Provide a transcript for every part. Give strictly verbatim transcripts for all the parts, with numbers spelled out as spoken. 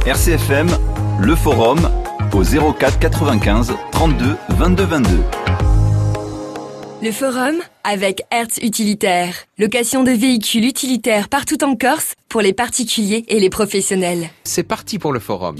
R C F M, le forum, au zéro quatre quatre-vingt-quinze trente-deux vingt-deux vingt-deux. Le forum avec Hertz Utilitaire. Location de véhicules utilitaires partout en Corse pour les particuliers et les professionnels. C'est parti pour le forum.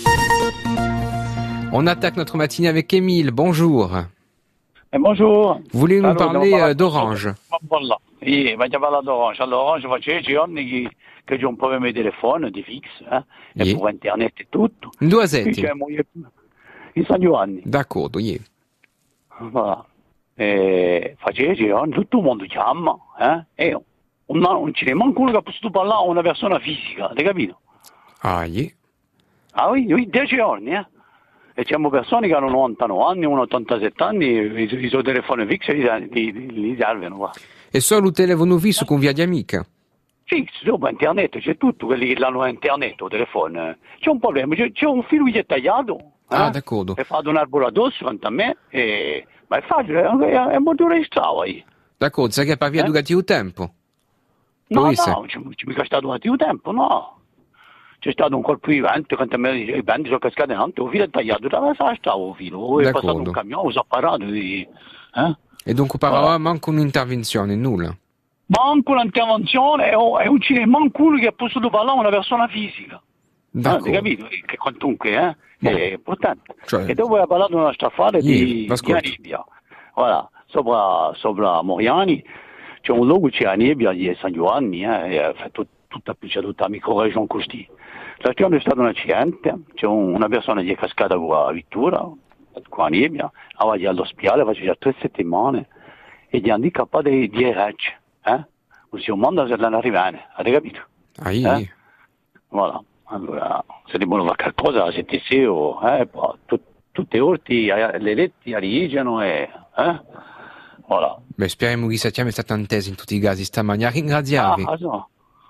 On attaque notre matinée avec Émile. Bonjour. Eh, bonjour. Vous voulez nous Allora, parler devo euh, d'Orange? Voilà. Sì, voglio parlare d'Orange. Allora, Orange faccio giorni che, che c'è un problema di telefono, di fix, eh? E Sì. per internet e tutto. Due Qui asetti. c'è moglie in San Giovanni. D'accordo, yeah. Voilà. E faccio giorni, tutto il mondo chiama, eh? E non, non ce n'è manco uno che ha potuto parlare a una persona fisica, hai capito? Ah, yeah. Ah oui, oui, dieci giorni, eh? E c'è persone che hanno novantano anni, uno ottantasette anni, i, i suoi telefoni fissi li, li, li, li servono qua. E solo il telefono fisso con via di amica? Fix, dopo internet, c'è tutto, quelli che hanno internet o telefono. C'è un problema, c'è, c'è un filo che è tagliato. Ah, eh? d'accordo. E fatto un arbolo addosso, quanto a me, e... ma è facile, è, è molto registrato ahí. D'accordo, sai che per via Eh? durati il tempo? No, Poi se- no, ci, ci mica stato un attimo tempo, no. C'è stato un colpo di vento, quanto a me i venti sono cascati in alto, il filo è tagliato, dove stava il filo? È passato D'accordo. un camion, si è parato, e... eh? E dunque parlava manco un'intervenzione, nulla. Manco l'intervenzione e oh, e non c'è manco uno che ha potuto parlare a una persona fisica. Ah, D'accordo. hai capito? Che quantunque, eh? Boh. È importante. Cioè- E dopo ha parlato di una staffale Ieri, di, di l'ascolto. Anibbia. Voilà, sopra, sopra Moriani c'è un luogo, c'è Anibbia di San Giovanni, eh? E fa tut, tutta, c'è tutta la microregione così. L'altro giorno è stato un accidente, c'è un, una persona che è cascata con la vettura, con Anibbia, aveva all'ospedale, faceva tre settimane, e gli handicappati di, di R H, eh? Così un mondo se l'hanno arrivato, avete capito? Ah, yeah. Eh? Voilà. Allora, se devono fare qualcosa, se ti seo, eh, poi, tu, tutte le orti, eh, le letti arrivano e, eh? Voilà. Beh, speriamo che siamo stati attesi in tutti i casi stamani. A Ah, ringraziarvi. ah, no.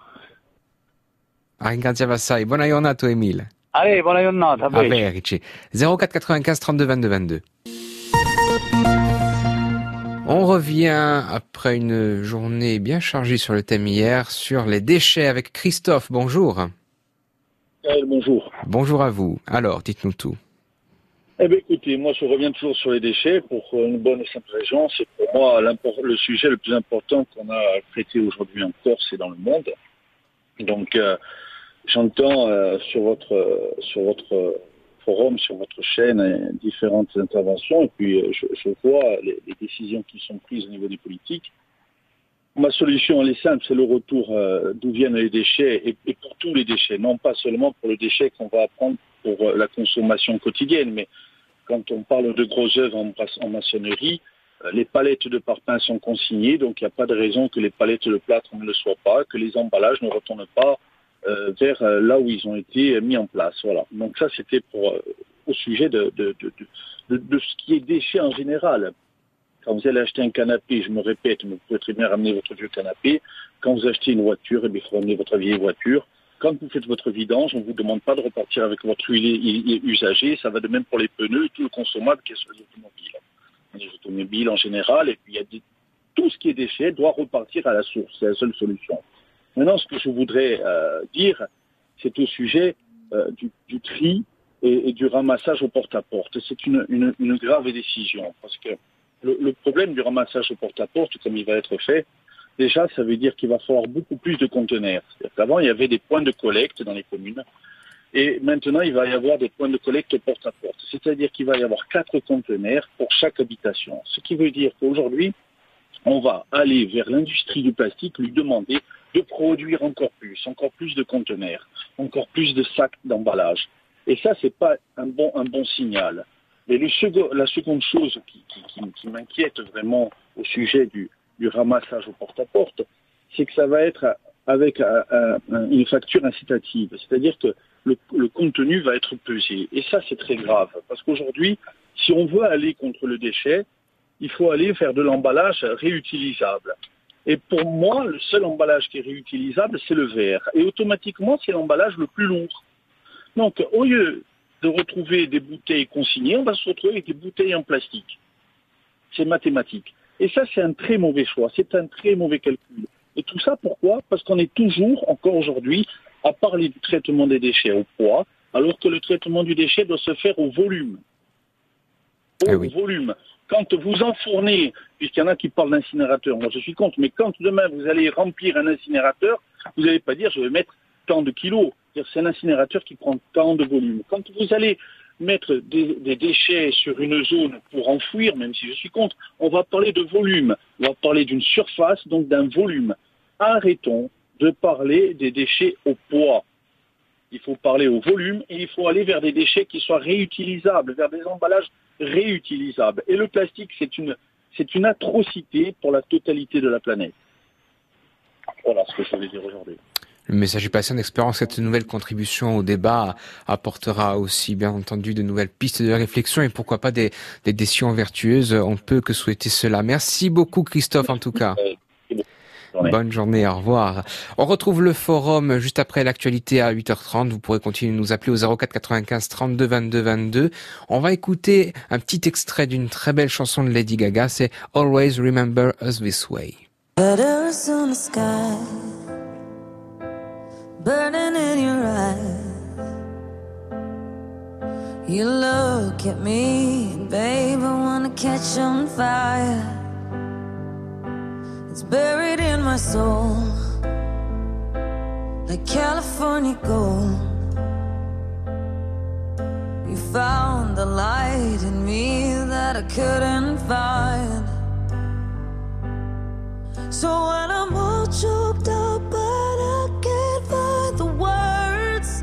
A ringraziarvi assai. Buona giornata, Emile. Allez, buona giornata, A bene. verici. zéro quatre quatre-vingt-quinze trente-deux vingt-deux vingt-deux. On revient après une journée bien chargée sur le thème hier, sur les déchets avec Christophe. Bonjour. Gaël, bonjour. Bonjour à vous. Alors, dites-nous tout. Eh bien, écoutez, moi, je reviens toujours sur les déchets pour une bonne et simple raison. C'est pour moi l'impor- le sujet le plus important qu'on a à traiter aujourd'hui en Corse et dans le monde. Donc, euh, j'entends euh, sur votre euh, sur votre euh, forum, sur votre chaîne, euh, différentes interventions, et puis euh, je, je vois les, les décisions qui sont prises au niveau des politiques. Ma solution, elle est simple, c'est le retour euh, d'où viennent les déchets, et, et pour tous les déchets, non pas seulement pour le déchet qu'on va prendre pour euh, la consommation quotidienne, mais quand on parle de gros œuvres en, en maçonnerie, euh, les palettes de parpaing sont consignées, donc il n'y a pas de raison que les palettes de plâtre ne le soient pas, que les emballages ne retournent pas euh, vers euh, là où ils ont été mis en place. Voilà. Donc ça, c'était pour euh, au sujet de, de, de, de, de ce qui est déchets en général. Quand vous allez acheter un canapé, je me répète, mais vous pouvez très bien ramener votre vieux canapé. Quand vous achetez une voiture, eh bien, il faut ramener votre vieille voiture. Quand vous faites votre vidange, on ne vous demande pas de repartir avec votre huile usagée. Ça va de même pour les pneus et tout le consommable qui est sur les automobiles. Les automobiles en général, et puis il y a des... tout ce qui est déchet doit repartir à la source. C'est la seule solution. Maintenant, ce que je voudrais euh, dire, c'est au sujet euh, du, du tri et, et du ramassage au porte-à-porte. C'est une, une, une grave décision parce que le, le problème du ramassage au porte-à-porte, comme il va être fait, déjà, ça veut dire qu'il va falloir beaucoup plus de conteneurs. C'est-à-dire qu'avant, il y avait des points de collecte dans les communes. Et maintenant, il va y avoir des points de collecte porte-à-porte. C'est-à-dire qu'il va y avoir quatre conteneurs pour chaque habitation. Ce qui veut dire qu'aujourd'hui, on va aller vers l'industrie du plastique, lui demander de produire encore plus, encore plus de conteneurs, encore plus de sacs d'emballage. Et ça, c'est pas un bon, un bon signal. Mais le second, la seconde chose qui, qui, qui, qui m'inquiète vraiment au sujet du, du ramassage au porte-à-porte, c'est que ça va être avec un, un, une facture incitative. C'est-à-dire que le, le contenu va être pesé. Et ça, c'est très grave. Parce qu'aujourd'hui, si on veut aller contre le déchet, il faut aller faire de l'emballage réutilisable. Et pour moi, le seul emballage qui est réutilisable, c'est le verre. Et automatiquement, c'est l'emballage le plus lourd. Donc, au lieu de retrouver des bouteilles consignées, on va se retrouver avec des bouteilles en plastique. C'est mathématique. Et ça, c'est un très mauvais choix. C'est un très mauvais calcul. Et tout ça, pourquoi ? Parce qu'on est toujours, encore aujourd'hui, à parler du traitement des déchets au poids, alors que le traitement du déchet doit se faire au volume. Au eh oui. volume. Quand vous enfournez, puisqu'il y en a qui parlent d'incinérateur, moi je suis contre, mais quand demain vous allez remplir un incinérateur, vous n'allez pas dire je vais mettre tant de kilos. C'est un incinérateur qui prend tant de volume. Quand vous allez mettre des, des déchets sur une zone pour enfouir, même si je suis contre, on va parler de volume, on va parler d'une surface, donc d'un volume. Arrêtons de parler des déchets au poids. Il faut parler au volume et il faut aller vers des déchets qui soient réutilisables, vers des emballages réutilisables. Et le plastique, c'est une, c'est une atrocité pour la totalité de la planète. Voilà ce que je voulais dire aujourd'hui. Le message est passé en espérant que cette nouvelle contribution au débat apportera aussi, bien entendu, de nouvelles pistes de réflexion et pourquoi pas des, des décisions vertueuses. On peut que souhaiter cela. Merci beaucoup, Christophe, en tout cas. Bonne journée, au revoir. On retrouve le forum juste après l'actualité à huit heures trente. Vous pourrez continuer de nous appeler au zéro quatre quatre-vingt-quinze trente-deux vingt-deux vingt-deux. On va écouter un petit extrait d'une très belle chanson de Lady Gaga. C'est Always Remember Us This Way. Letters on the sky, burning in your eyes. You look at me, babe, I wanna catch on fire. It's buried in my soul, like California gold. You found the light in me that I couldn't find. So when I'm all choked up but I can't find the words,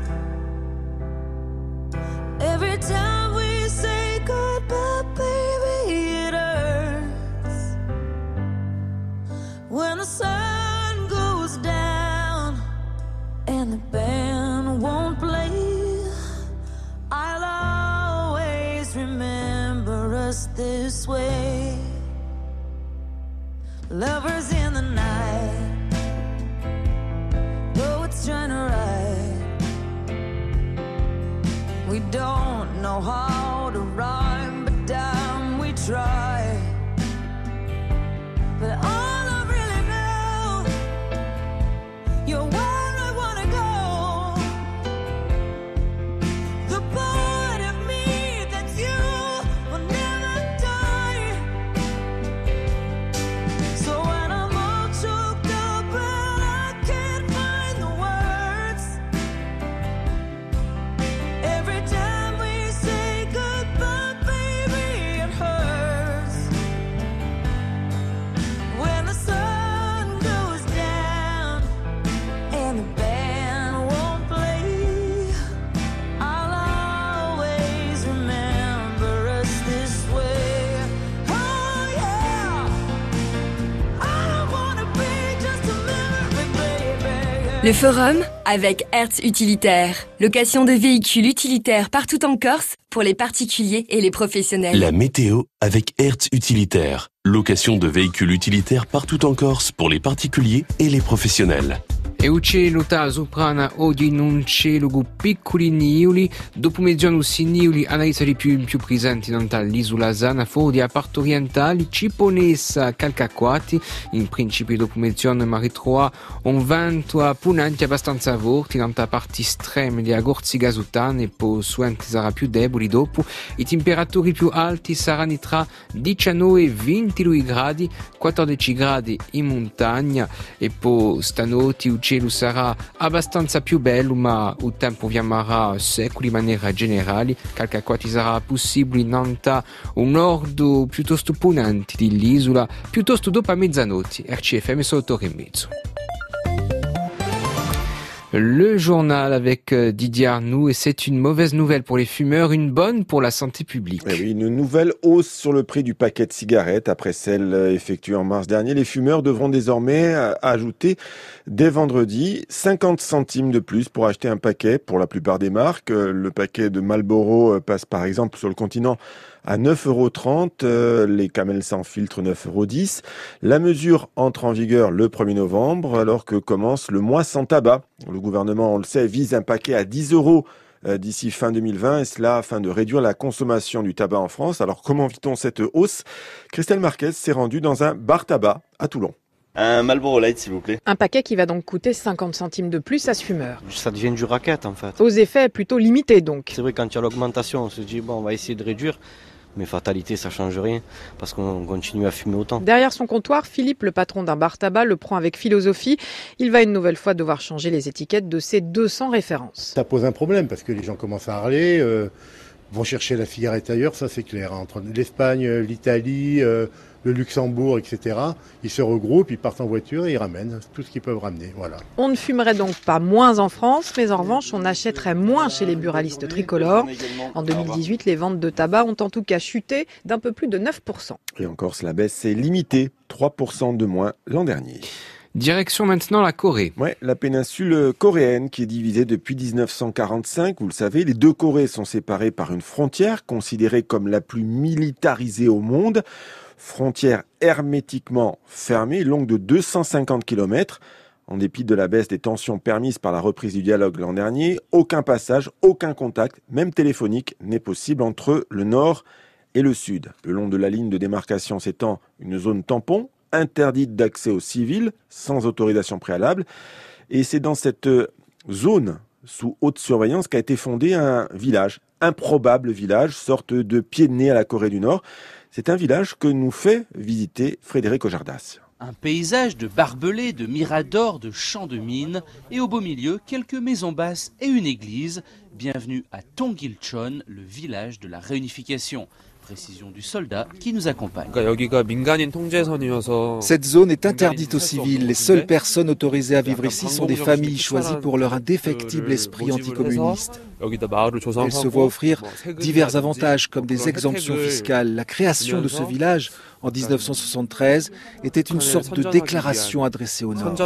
every time we say goodbye, baby, it hurts. When the sun goes down and the band won't play, I'll always remember us this way. Lovers in the night, poets trying to write. We don't know how to rhyme, but damn, we try. But all I really know, you're where I wanna go. The part of me that's you will never die. So when I'm all choked up and I can't find the words, every time we say goodbye, baby, it hurts. When the sun goes down and the band won't play, I'll always remember us this way. Oh yeah, I don't wanna be just a memory, baby. Le forum avec Hertz Utilitaire. Location de véhicules utilitaires partout en Corse pour les particuliers et les professionnels. La météo avec Hertz Utilitaire. Location de véhicules utilitaires partout en Corse pour les particuliers et les professionnels. E il cielo sta soprana oggi in un cielo con piccoli niuli, dopo mezzogiorno si niuli analizzati più, più presenti dall'isola Zana, fuori a parte orientali, Ciponessa, Calcaquati, in principio dopo mezzogiorno ma ritrova un vento a punanti abbastanza forti, da parti estreme di agorzi gasutane, e poi suenti sarà più deboli dopo, i temperature più alti saranno tra diciannove e ventidue gradi, quattordici gradi in montagna, e poi stanotte il cielo sarà abbastanza più bello, ma il tempo rimarrà secco di maniera generale. Calcaquati sarà possibile in un nord piuttosto punante dell'isola, piuttosto dopo a mezzanotte. R C F M sotto e mezzo. Le journal avec Didier Arnoux, et c'est une mauvaise nouvelle pour les fumeurs, une bonne pour la santé publique. Eh oui, une nouvelle hausse sur le prix du paquet de cigarettes après celle effectuée en mars dernier. Les fumeurs devront désormais ajouter dès vendredi cinquante centimes de plus pour acheter un paquet pour la plupart des marques. Le paquet de Marlboro passe par exemple sur le continent à neuf euros trente, euh, les Camel sans filtre neuf euros dix. La mesure entre en vigueur le premier novembre, alors que commence le mois sans tabac. Le gouvernement, on le sait, vise un paquet à dix euros euh, d'ici fin deux mille vingt, et cela afin de réduire la consommation du tabac en France. Alors comment vit-on cette hausse ? Christelle Marquez s'est rendue dans un bar tabac à Toulon. Un Marlboro Light, s'il vous plaît. Un paquet qui va donc coûter cinquante centimes de plus à ce fumeur. Ça devient du racket, en fait. Aux effets plutôt limités, donc. C'est vrai, quand il y a l'augmentation, on se dit, bon, on va essayer de réduire. Mais fatalité, ça change rien, parce qu'on continue à fumer autant. Derrière son comptoir, Philippe, le patron d'un bar tabac, le prend avec philosophie. Il va une nouvelle fois devoir changer les étiquettes de ses deux cents références. Ça pose un problème, parce que les gens commencent à râler, euh, vont chercher la cigarette ailleurs, ça c'est clair. Entre l'Espagne, l'Italie, euh, le Luxembourg, et cetera, ils se regroupent, ils partent en voiture et ils ramènent tout ce qu'ils peuvent ramener. Voilà. On ne fumerait donc pas moins en France, mais en revanche, on achèterait moins chez les buralistes tricolores. En deux mille dix-huit, les ventes de tabac ont en tout cas chuté d'un peu plus de neuf pour cent. Et en Corse, la baisse est limitée, trois pour cent de moins l'an dernier. Direction maintenant la Corée. Ouais, la péninsule coréenne qui est divisée depuis dix-neuf cent quarante-cinq. Vous le savez, les deux Corées sont séparées par une frontière considérée comme la plus militarisée au monde. Frontière hermétiquement fermée, longue de deux cent cinquante kilomètres. En dépit de la baisse des tensions permises par la reprise du dialogue l'an dernier, aucun passage, aucun contact, même téléphonique, n'est possible entre le nord et le sud. Le long de la ligne de démarcation s'étend une zone tampon, interdite d'accès aux civils, sans autorisation préalable. Et c'est dans cette zone sous haute surveillance qu'a été fondé un village, improbable village, sorte de pied de nez à la Corée du Nord. C'est un village que nous fait visiter Frédéric Ojardas. Un paysage de barbelés, de miradors, de champs de mines et au beau milieu, quelques maisons basses et une église. Bienvenue à Tongilchon, le village de la réunification. Précision du soldat qui nous accompagne. Cette zone est interdite aux civils. Les seules personnes autorisées à vivre ici sont des familles choisies pour leur indéfectible esprit anticommuniste. Elles se voient offrir divers avantages comme des exemptions fiscales. La création de ce village en dix-neuf cent soixante-treize était une sorte de déclaration adressée au Nord.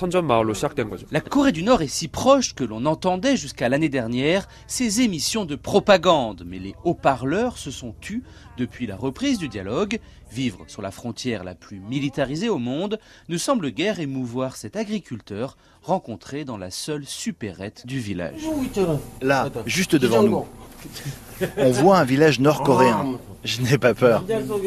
La Corée du Nord est si proche que l'on entendait jusqu'à l'année dernière ses émissions de propagande. Mais les haut-parleurs se sont tus depuis la reprise du dialogue. Vivre sur la frontière la plus militarisée au monde ne semble guère émouvoir cet agriculteur rencontré dans la seule supérette du village. Là, juste devant nous, on voit un village nord-coréen. Je n'ai pas peur.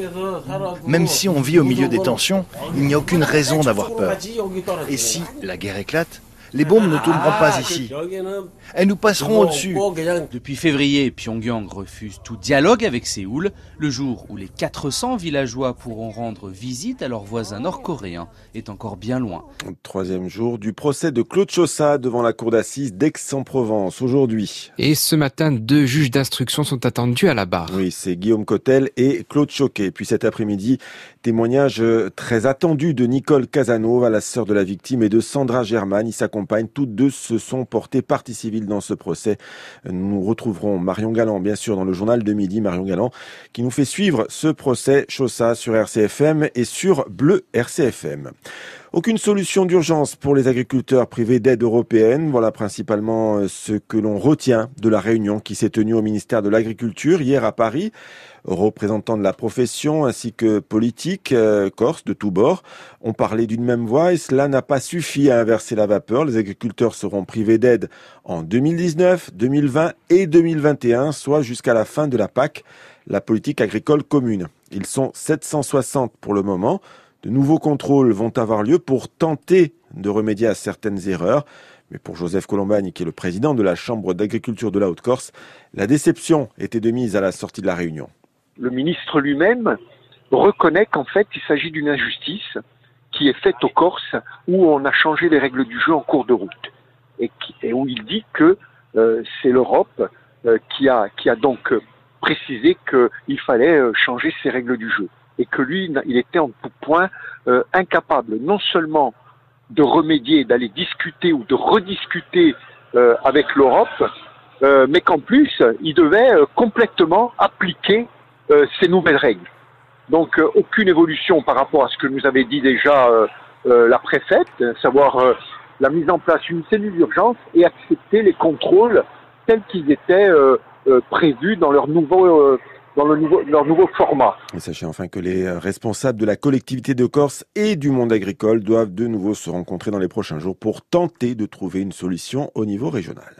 Même si on vit au milieu des tensions, il n'y a aucune raison d'avoir peur. Et si la guerre éclate, les bombes ne tomberont pas ici. Elles nous passeront au-dessus. Depuis février, Pyongyang refuse tout dialogue avec Séoul, le jour où les quatre cents villageois pourront rendre visite à leurs voisins nord-coréens est encore bien loin. Troisième jour du procès de Claude Chaussat devant la cour d'assises d'Aix-en-Provence aujourd'hui. Et ce matin, deux juges d'instruction sont attendus à la barre. Oui, c'est Guillaume Cotel et Claude Choquet. Puis cet après-midi, témoignage très attendu de Nicole Casanova, la sœur de la victime, et de Sandra Germain. Ils s'accompagnent. Toutes deux se sont portées partie civile dans ce procès. Nous retrouverons Marion Galland, bien sûr, dans le journal de midi. Marion Galland, qui nous fait suivre ce procès Chaussat sur R C F M et sur Bleu R C F M. Aucune solution d'urgence pour les agriculteurs privés d'aide européenne. Voilà principalement ce que l'on retient de la réunion qui s'est tenue au ministère de l'Agriculture hier à Paris. Représentants de la profession ainsi que politiques euh, corses de tous bords ont parlé d'une même voix et cela n'a pas suffi à inverser la vapeur. Les agriculteurs seront privés d'aide en deux mille dix-neuf, deux mille vingt et deux mille vingt et un, soit jusqu'à la fin de la P A C, la politique agricole commune. Ils sont sept cent soixante pour le moment. De nouveaux contrôles vont avoir lieu pour tenter de remédier à certaines erreurs. Mais pour Joseph Colombagne, qui est le président de la Chambre d'agriculture de la Haute-Corse, la déception était de mise à la sortie de la réunion. Le ministre lui-même reconnaît qu'en fait, il s'agit d'une injustice qui est faite aux Corses où on a changé les règles du jeu en cours de route. Et, qui, et où il dit que euh, c'est l'Europe euh, qui, a, qui a donc précisé qu'il fallait euh, changer ces règles du jeu. Et que lui, il était en tout point euh, incapable non seulement de remédier, d'aller discuter ou de rediscuter euh, avec l'Europe, euh, mais qu'en plus, il devait euh, complètement appliquer euh, ces nouvelles règles. Donc, euh, aucune évolution par rapport à ce que nous avait dit déjà euh, euh, la préfète, à savoir euh, la mise en place d'une cellule d'urgence et accepter les contrôles tels qu'ils étaient euh, euh, prévus dans leur nouveau... Euh, dans le nouveau, leur nouveau format. Et sachez enfin que les responsables de la collectivité de Corse et du monde agricole doivent de nouveau se rencontrer dans les prochains jours pour tenter de trouver une solution au niveau régional.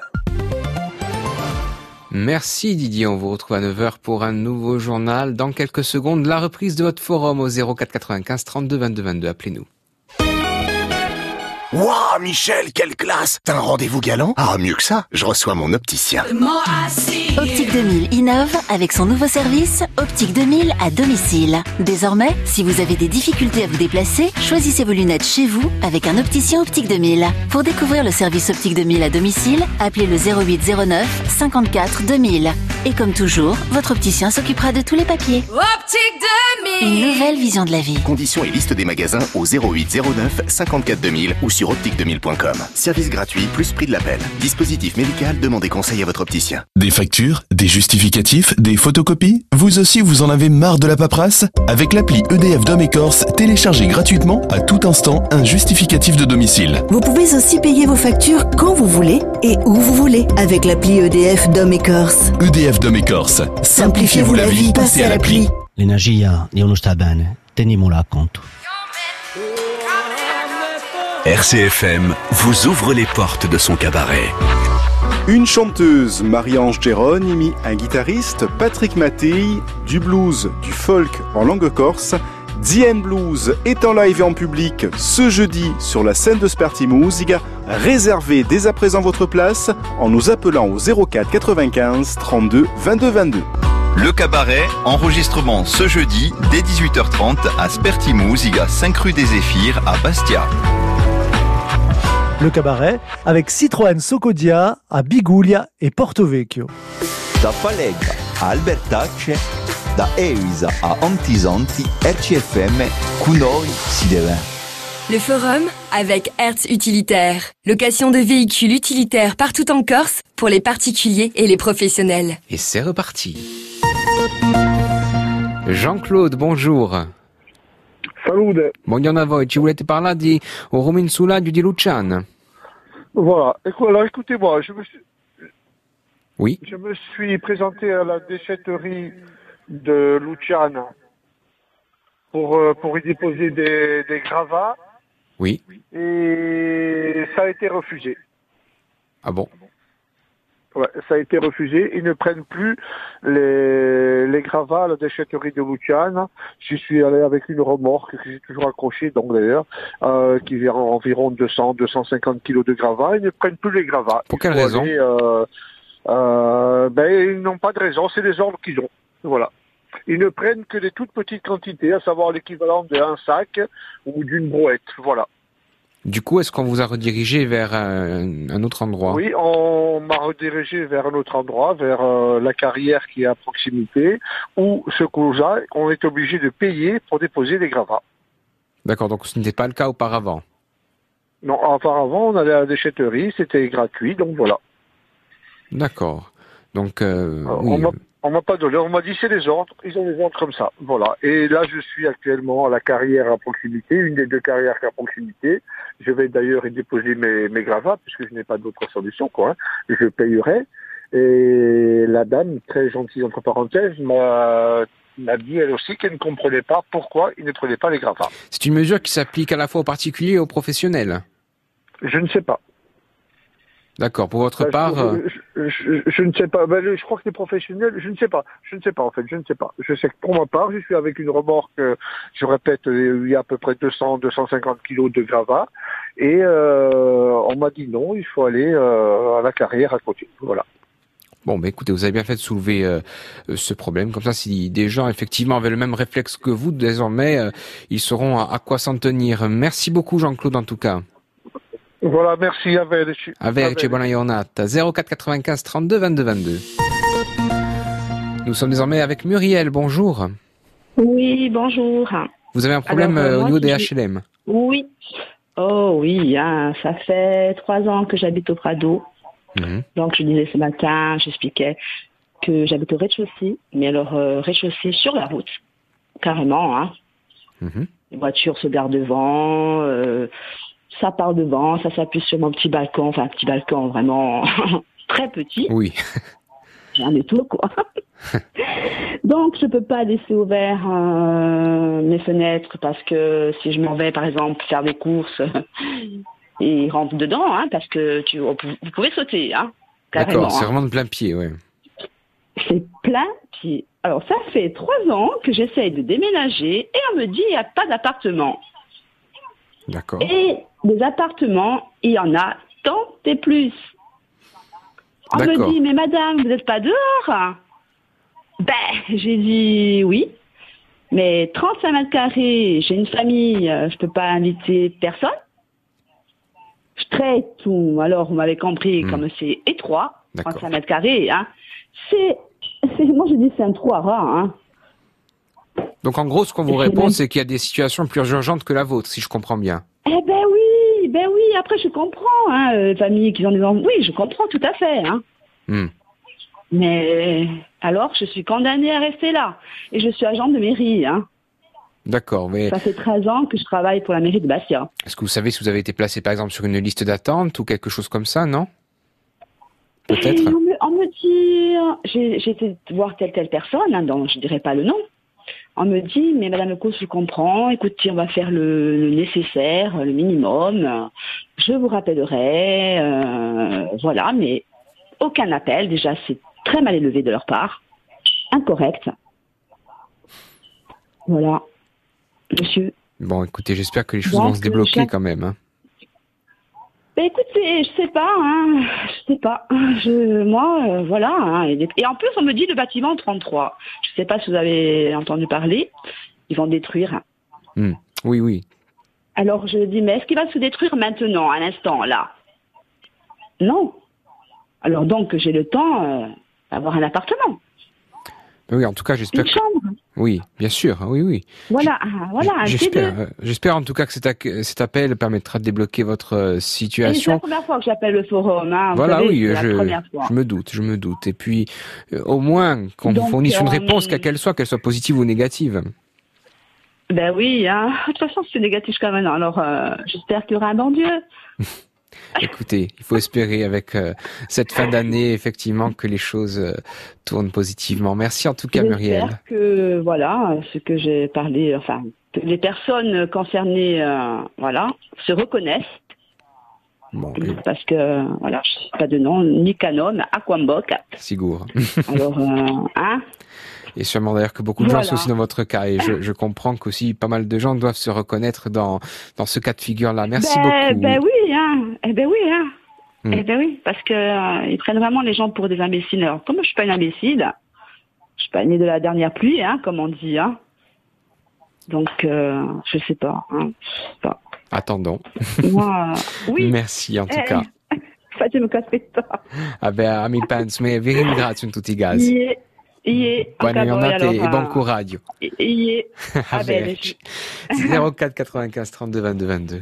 Merci Didier, on vous retrouve à neuf heures pour un nouveau journal. Dans quelques secondes, la reprise de votre forum au zéro quatre quatre-vingt-quinze trente-deux vingt-deux vingt-deux. Appelez-nous. Waouh, Michel, quelle classe! T'as un rendez-vous galant? Ah, mieux que ça, je reçois mon opticien. Optique deux mille innove avec son nouveau service Optique deux mille à domicile. Désormais, si vous avez des difficultés à vous déplacer, choisissez vos lunettes chez vous avec un opticien Optique deux mille. Pour découvrir le service Optique deux mille à domicile, appelez le zéro huit zéro neuf cinquante-quatre deux mille. Et comme toujours, votre opticien s'occupera de tous les papiers. Optique deux mille. Une nouvelle vision de la vie. Conditions et liste des magasins au zéro huit zéro neuf cinquante-quatre deux mille ou sur optique deux mille point com. Service gratuit plus prix de l'appel. Dispositif médical, demandez conseil à votre opticien. Des factures, des justificatifs, des photocopies? Vous aussi, vous en avez marre de la paperasse? Avec l'appli E D F Dom et Corse, téléchargez gratuitement à tout instant un justificatif de domicile. Vous pouvez aussi payer vos factures quand vous voulez et où vous voulez avec l'appli E D F Dom et Corse. E D F Dom et Corse. Simplifiez-vous la vie, passez à l'appli. L'energia di uno sta bene, tenimola a conto. R C F M vous ouvre les portes de son cabaret. Une chanteuse, Marie-Ange Geronimi, un guitariste, Patrick Mattei, du blues, du folk en langue corse. The End Blues est en live et en public ce jeudi sur la scène de Sperti Musica. Réservez dès à présent votre place en nous appelant au zéro quatre quatre-vingt-quinze trente-deux vingt-deux vingt-deux. Le cabaret, enregistrement ce jeudi dès dix-huit heures trente à Sperti Musica, cinq rue des Zéphyrs à Bastia. Le cabaret avec Citroën Socodia à Biguglia et Porto Vecchio. Da Palegga a Albertacce, da Eivisa a Antisanti, R C F M, con noi si deve. Le forum avec Hertz Utilitaire. Location de véhicules utilitaires partout en Corse pour les particuliers et les professionnels. Et c'est reparti. Jean-Claude, bonjour. Salute. Buongiorno a voi, ci volete parlare di Rominsulaggio di Luciane? Voilà, alors écoutez-moi, je me suis... Oui. Je me suis présenté à la déchetterie de Luciane pour, euh, pour y déposer des, des gravats. Oui. Et ça a été refusé. Ah bon? Ouais, ça a été refusé. Ils ne prennent plus les, les gravats à la déchetterie de Luciane. J'y suis allé avec une remorque que j'ai toujours accrochée, donc d'ailleurs, euh, qui vient environ deux cents, deux cent cinquante kilos de gravats. Ils ne prennent plus les gravats. Pour quelle raison? Aller, euh, euh, ben, ils n'ont pas de raison. C'est les ordres qu'ils ont. Voilà. Ils ne prennent que des toutes petites quantités, à savoir l'équivalent d'un sac ou d'une brouette. Voilà. Du coup, est-ce qu'on vous a redirigé vers un, un autre endroit? Oui, on m'a redirigé vers un autre endroit, vers euh, la carrière qui est à proximité, où ce qu'on a, on est obligé de payer pour déposer les gravats. D'accord, donc ce n'était pas le cas auparavant? Non, auparavant, on allait à la déchetterie, c'était gratuit, donc voilà. D'accord. Donc, euh, Alors, oui. on m'a On m'a pas donné, on m'a dit c'est les ordres, ils ont les ordres comme ça, voilà. Et là je suis actuellement à la carrière à proximité, une des deux carrières à proximité. Je vais d'ailleurs y déposer mes, mes gravats, puisque je n'ai pas d'autre solution, quoi. Hein. Je payerai. Et la dame, très gentille entre parenthèses, m'a, m'a dit elle aussi qu'elle ne comprenait pas pourquoi ils ne prenaient pas les gravats. C'est une mesure qui s'applique à la fois aux particuliers et aux professionnels? Je ne sais pas. D'accord. Pour votre Ben, part, je, je, je, je ne sais pas. Ben, je crois que les professionnels, je ne sais pas. Je ne sais pas en fait. Je ne sais pas. Je sais que pour ma part, je suis avec une remorque. euh, Je répète, euh, il y a à peu près deux cents, deux cent cinquante kilos de gravats, et euh, on m'a dit non, il faut aller euh, à la carrière à côté. Voilà. bon, bah écoutez, vous avez bien fait de soulever euh, ce problème. Comme ça, si des gens effectivement avaient le même réflexe que vous, désormais, euh, ils sauront à, à quoi s'en tenir. Merci beaucoup, Jean-Claude, en tout cas. Voilà, merci. Arrivederci. Arrivederci, buona giornata. zéro quatre quatre-vingt-quinze trente-deux vingt-deux vingt-deux. Nous sommes désormais avec Muriel. Bonjour. Oui, bonjour. Vous avez un problème Alors, euh, euh, au moi, niveau des je- H L M? Oui. Oh oui, hein, ça fait trois ans que j'habite au Prado. Mhm. Donc je disais ce matin, j'expliquais que j'habite au rez-de-chaussée, mais alors euh, rez-de-chaussée sur la route, carrément. Hein. Mhm. Les voitures se garent devant, euh, ça part devant, ça s'appuie sur mon petit balcon, enfin un petit balcon vraiment très petit. Oui. Rien du tout, quoi. Donc, je peux pas laisser ouvert euh, mes fenêtres parce que si je m'en vais, par exemple, faire des courses, ils rentrent dedans, hein, parce que tu, vous pouvez sauter, hein, carrément. D'accord, c'est hein. vraiment de plein pied, ouais. C'est plein pied. Alors, ça fait trois ans que j'essaye de déménager et on me dit il n'y a pas d'appartement. D'accord. Et des appartements, il y en a tant et plus. On D'accord. me dit, mais madame, vous n'êtes pas dehors? Ben, j'ai dit oui. Mais trente-cinq mètres carrés, j'ai une famille, euh, je peux pas inviter personne. Je traite tout. Alors, vous m'avez compris, mmh. comme c'est étroit, D'accord. trente-cinq mètres carrés, hein. C'est, c'est, moi je dis c'est un trou à rats, hein. Donc en gros, ce qu'on vous Et répond, même... c'est qu'il y a des situations plus urgentes que la vôtre, si je comprends bien. Eh ben oui, ben oui, après je comprends, hein, euh, familles qui ont des enfants. Oui, je comprends tout à fait, hein. Mmh. Mais alors, je suis condamnée à rester là. Et je suis agent de mairie, hein. D'accord, mais... Ça fait treize ans que je travaille pour la mairie de Bastia. Est-ce que vous savez si vous avez été placé, par exemple, sur une liste d'attente ou quelque chose comme ça, non? Peut-être. On me, on me dit... J'ai, j'ai été voir telle telle personne, hein, dont je ne dirai pas le nom. On me dit, mais Madame Cause, je comprends, écoutez, on va faire le, le nécessaire, le minimum. Je vous rappellerai, euh, voilà, mais aucun appel. Déjà, c'est très mal élevé de leur part. Incorrect. Voilà. Monsieur. Bon, écoutez, j'espère que les choses Donc, vont se débloquer chaque... quand même. Hein. Ben écoutez, je sais pas, hein, je sais pas. Je, moi, euh, voilà. Hein, et, et en plus, on me dit le bâtiment trente-trois. Je sais pas si vous avez entendu parler. Ils vont détruire. Mmh. Oui, oui. Alors je dis, mais est-ce qu'il va se détruire maintenant, à l'instant, là? Non. Alors donc, j'ai le temps euh, d'avoir un appartement. Oui, en tout cas, j'espère Une que... chambre. Oui, bien sûr, oui, oui. Voilà, voilà, un J'espère, T deux. euh, j'espère en tout cas que cet, ac- cet appel permettra de débloquer votre euh, Et c'est situation. la première fois que j'appelle le forum, hein, vous Voilà, savez, oui, c'est je, la première fois. je me doute, je me doute. Et puis, euh, au moins, qu'on vous Donc, fournisse une euh, réponse, quelle qu'elle soit, qu'elle soit positive ou négative. Ben oui, hein. De toute façon, c'est négatif jusqu'à maintenant. Alors, euh, j'espère qu'il y aura un bon Dieu. Écoutez, il faut espérer avec euh, cette fin d'année, effectivement, que les choses euh, tournent positivement. Merci en tout cas, Muriel. J'espère que, voilà, ce que j'ai parlé, enfin, que les personnes concernées, euh, voilà, se reconnaissent. Bon, parce que, voilà, je sais pas de nom, ni Canon, Aquambok. Sigour. Alors, euh, hein? Et sûrement d'ailleurs que beaucoup de Voilà. gens sont aussi dans votre cas. Et je, je comprends qu'aussi pas mal de gens doivent se reconnaître dans, dans ce cas de figure-là. Merci ben, beaucoup. Ben oui, hein. Eh ben oui, hein. Mm. Eh ben oui, parce que euh, ils prennent vraiment les gens pour des imbéciles. Alors, comme je suis pas une imbécile, je suis pas née de la dernière pluie, hein, comme on dit, hein. Donc, euh, je sais pas, hein. Je sais pas. Attendons. Moi, euh, oui. Merci en tout Eh, cas. Facciamo caspetta. Vabbè, a mi penso, ma vi ringrazio in tutti i casi. Ie, ie, Buone anche a voi, giornate e allora. buon coraggio. Ie. A Va bene. verci. zéro quatre quatre-vingt-quinze trente-deux vingt-deux vingt-deux.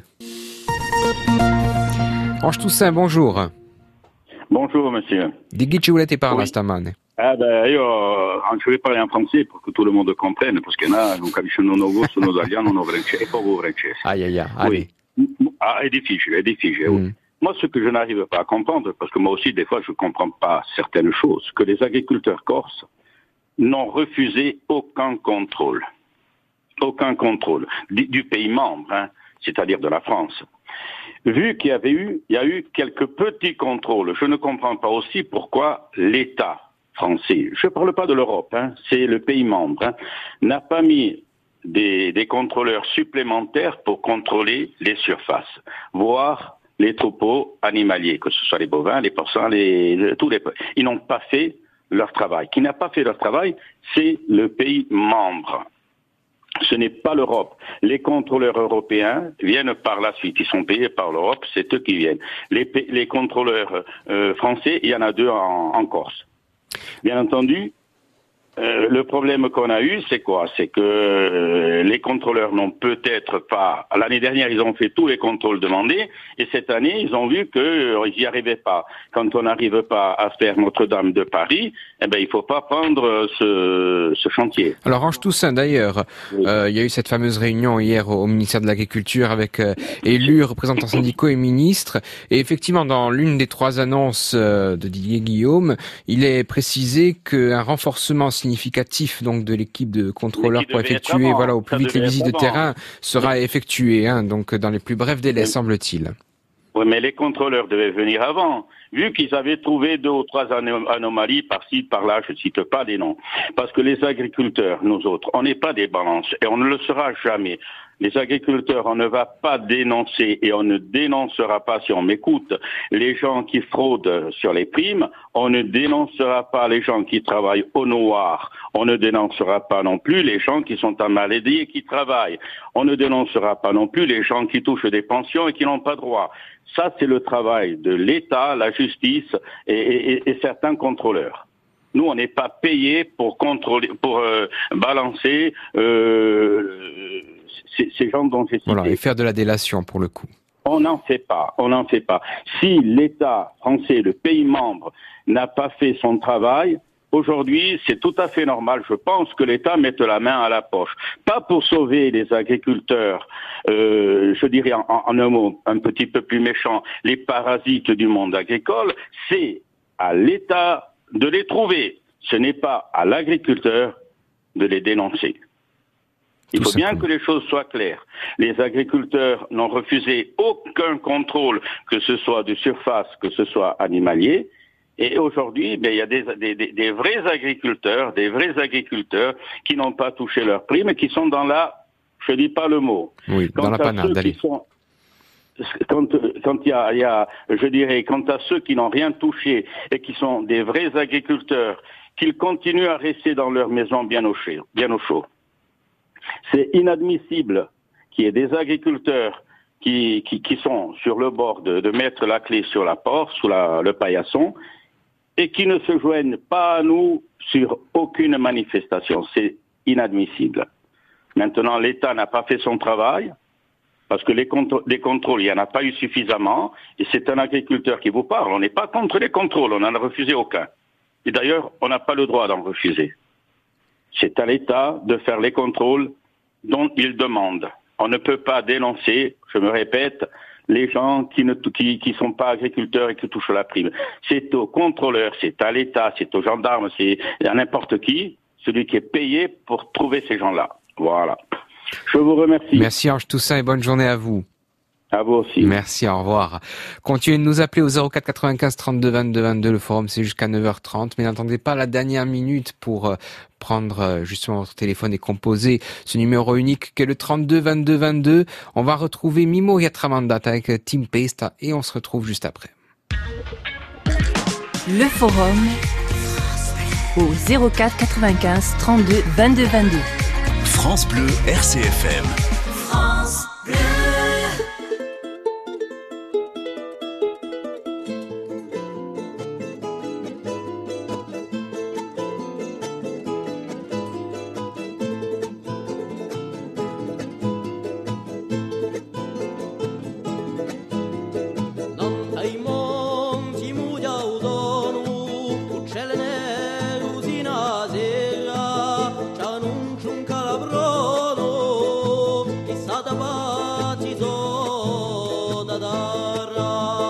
Ange Toussaint, bonjour. Bonjour monsieur. Di chi ci volete parlare Oui. stamane? Ah ben, io anche voglio parlare in francese per che tout le monde comprenne, perché là non capiscono il gusto in italiano, non francese, poco francese. Aïe, aïe, aïe. Allez. Oui. Ah, è difficile, è difficile. Mm. Oui. Moi, ce que je n'arrive pas à comprendre, parce que moi aussi, des fois, je ne comprends pas certaines choses, que les agriculteurs corses n'ont refusé aucun contrôle. Aucun contrôle du, du pays membre, hein, c'est-à-dire de la France. Vu qu'il y avait eu, il y a eu quelques petits contrôles, je ne comprends pas aussi pourquoi l'État français, je ne parle pas de l'Europe, hein, c'est le pays membre, hein, n'a pas mis des, des contrôleurs supplémentaires pour contrôler les surfaces, voire les troupeaux animaliers, que ce soit les bovins, les porcins, les, les, tous les... Ils n'ont pas fait leur travail. Qui n'a pas fait leur travail, c'est le pays membre. Ce n'est pas l'Europe. Les contrôleurs européens viennent par la suite. Ils sont payés par l'Europe, c'est eux qui viennent. Les, les contrôleurs euh, français, il y en a deux en, en Corse. Bien entendu, euh, le problème qu'on a eu, c'est quoi? C'est que euh, les contrôleurs n'ont peut-être pas... L'année dernière, ils ont fait tous les contrôles demandés, et cette année, ils ont vu qu'ils euh, n'y arrivaient pas. Quand on n'arrive pas à faire Notre-Dame de Paris, eh ben, il faut pas prendre ce, ce chantier. Alors, Ange Toussaint, d'ailleurs, oui. euh, il y a eu cette fameuse réunion hier au, au ministère de l'Agriculture avec euh, élus, représentants syndicaux et ministres. Et effectivement, dans l'une des trois annonces euh, de Didier Guillaume, il est précisé qu'un renforcement significatif donc de l'équipe de contrôleurs pour effectuer avant, voilà au plus vite les visites de terrain sera oui. effectué hein, donc dans les plus brefs délais oui. semble-t-il. Oui, mais les contrôleurs devaient venir avant, vu qu'ils avaient trouvé deux ou trois anom- anomalies par-ci, par-là, je ne cite pas des noms. Parce que les agriculteurs, nous autres, on n'est pas des balances, et on ne le sera jamais. Les agriculteurs, on ne va pas dénoncer et on ne dénoncera pas, si on m'écoute, les gens qui fraudent sur les primes. On ne dénoncera pas les gens qui travaillent au noir. On ne dénoncera pas non plus les gens qui sont en maladie et qui travaillent. On ne dénoncera pas non plus les gens qui touchent des pensions et qui n'ont pas droit. Ça, c'est le travail de l'État, la justice et, et, et certains contrôleurs. Nous, on n'est pas payés pour contrôler, pour euh, balancer euh, ces, ces gens dont j'ai cité. Voilà, et faire de la délation pour le coup. On n'en fait pas, on n'en fait pas. Si l'État français, le pays membre, n'a pas fait son travail, aujourd'hui, c'est tout à fait normal. Je pense que l'État mette la main à la poche. Pas pour sauver les agriculteurs, euh, je dirais en, en un mot un petit peu plus méchant, les parasites du monde agricole, c'est à l'État de les trouver. Ce n'est pas à l'agriculteur de les dénoncer. Il Tout faut bien simplement. que les choses soient claires. Les agriculteurs n'ont refusé aucun contrôle, que ce soit de surface, que ce soit animalier. Et aujourd'hui, ben, il y a des, des, des, des vrais agriculteurs, des vrais agriculteurs qui n'ont pas touché leurs primes et qui sont dans la, je dis pas le mot. Oui, Quant dans la à panade, ceux qui allez. sont- Quand quand il y a, il y a, je dirais, quant à ceux qui n'ont rien touché et qui sont des vrais agriculteurs, qu'ils continuent à rester dans leur maison bien au chaud, bien au chaud. C'est inadmissible qu'il y ait des agriculteurs qui, qui, qui sont sur le bord de, de mettre la clé sur la porte, sous la, le paillasson, et qui ne se joignent pas à nous sur aucune manifestation. C'est inadmissible. Maintenant, l'État n'a pas fait son travail, parce que les, contr- les contrôles, il n'y en a pas eu suffisamment, et c'est un agriculteur qui vous parle. On n'est pas contre les contrôles, on n'en a refusé aucun. Et d'ailleurs, on n'a pas le droit d'en refuser. C'est à l'État de faire les contrôles dont il demande. On ne peut pas dénoncer, je me répète, les gens qui ne qui, qui sont pas agriculteurs et qui touchent la prime. C'est aux contrôleurs, c'est à l'État, c'est aux gendarmes, c'est à n'importe qui, celui qui est payé pour trouver ces gens-là. Voilà. Je vous remercie. Merci Ange Toussaint et bonne journée à vous. À vous aussi. Merci, au revoir. Continuez de nous appeler au zéro quatre quatre-vingt-quinze trente-deux vingt-deux vingt-deux. Le forum, c'est jusqu'à neuf heures trente. Mais n'attendez pas la dernière minute pour euh, prendre euh, justement votre téléphone et composer ce numéro unique qu'est le trente-deux vingt-deux vingt-deux. On va retrouver Mimo Yatramandat avec euh, Team Pesta et on se retrouve juste après. Le forum au zéro quatre quatre-vingt-quinze trente-deux vingt-deux vingt-deux. France Bleu R C F M. France Bleu. Ai monti mudia udonu, uccelle nerusina sera, c'annuncia un calabrono, chissà da battito da darra.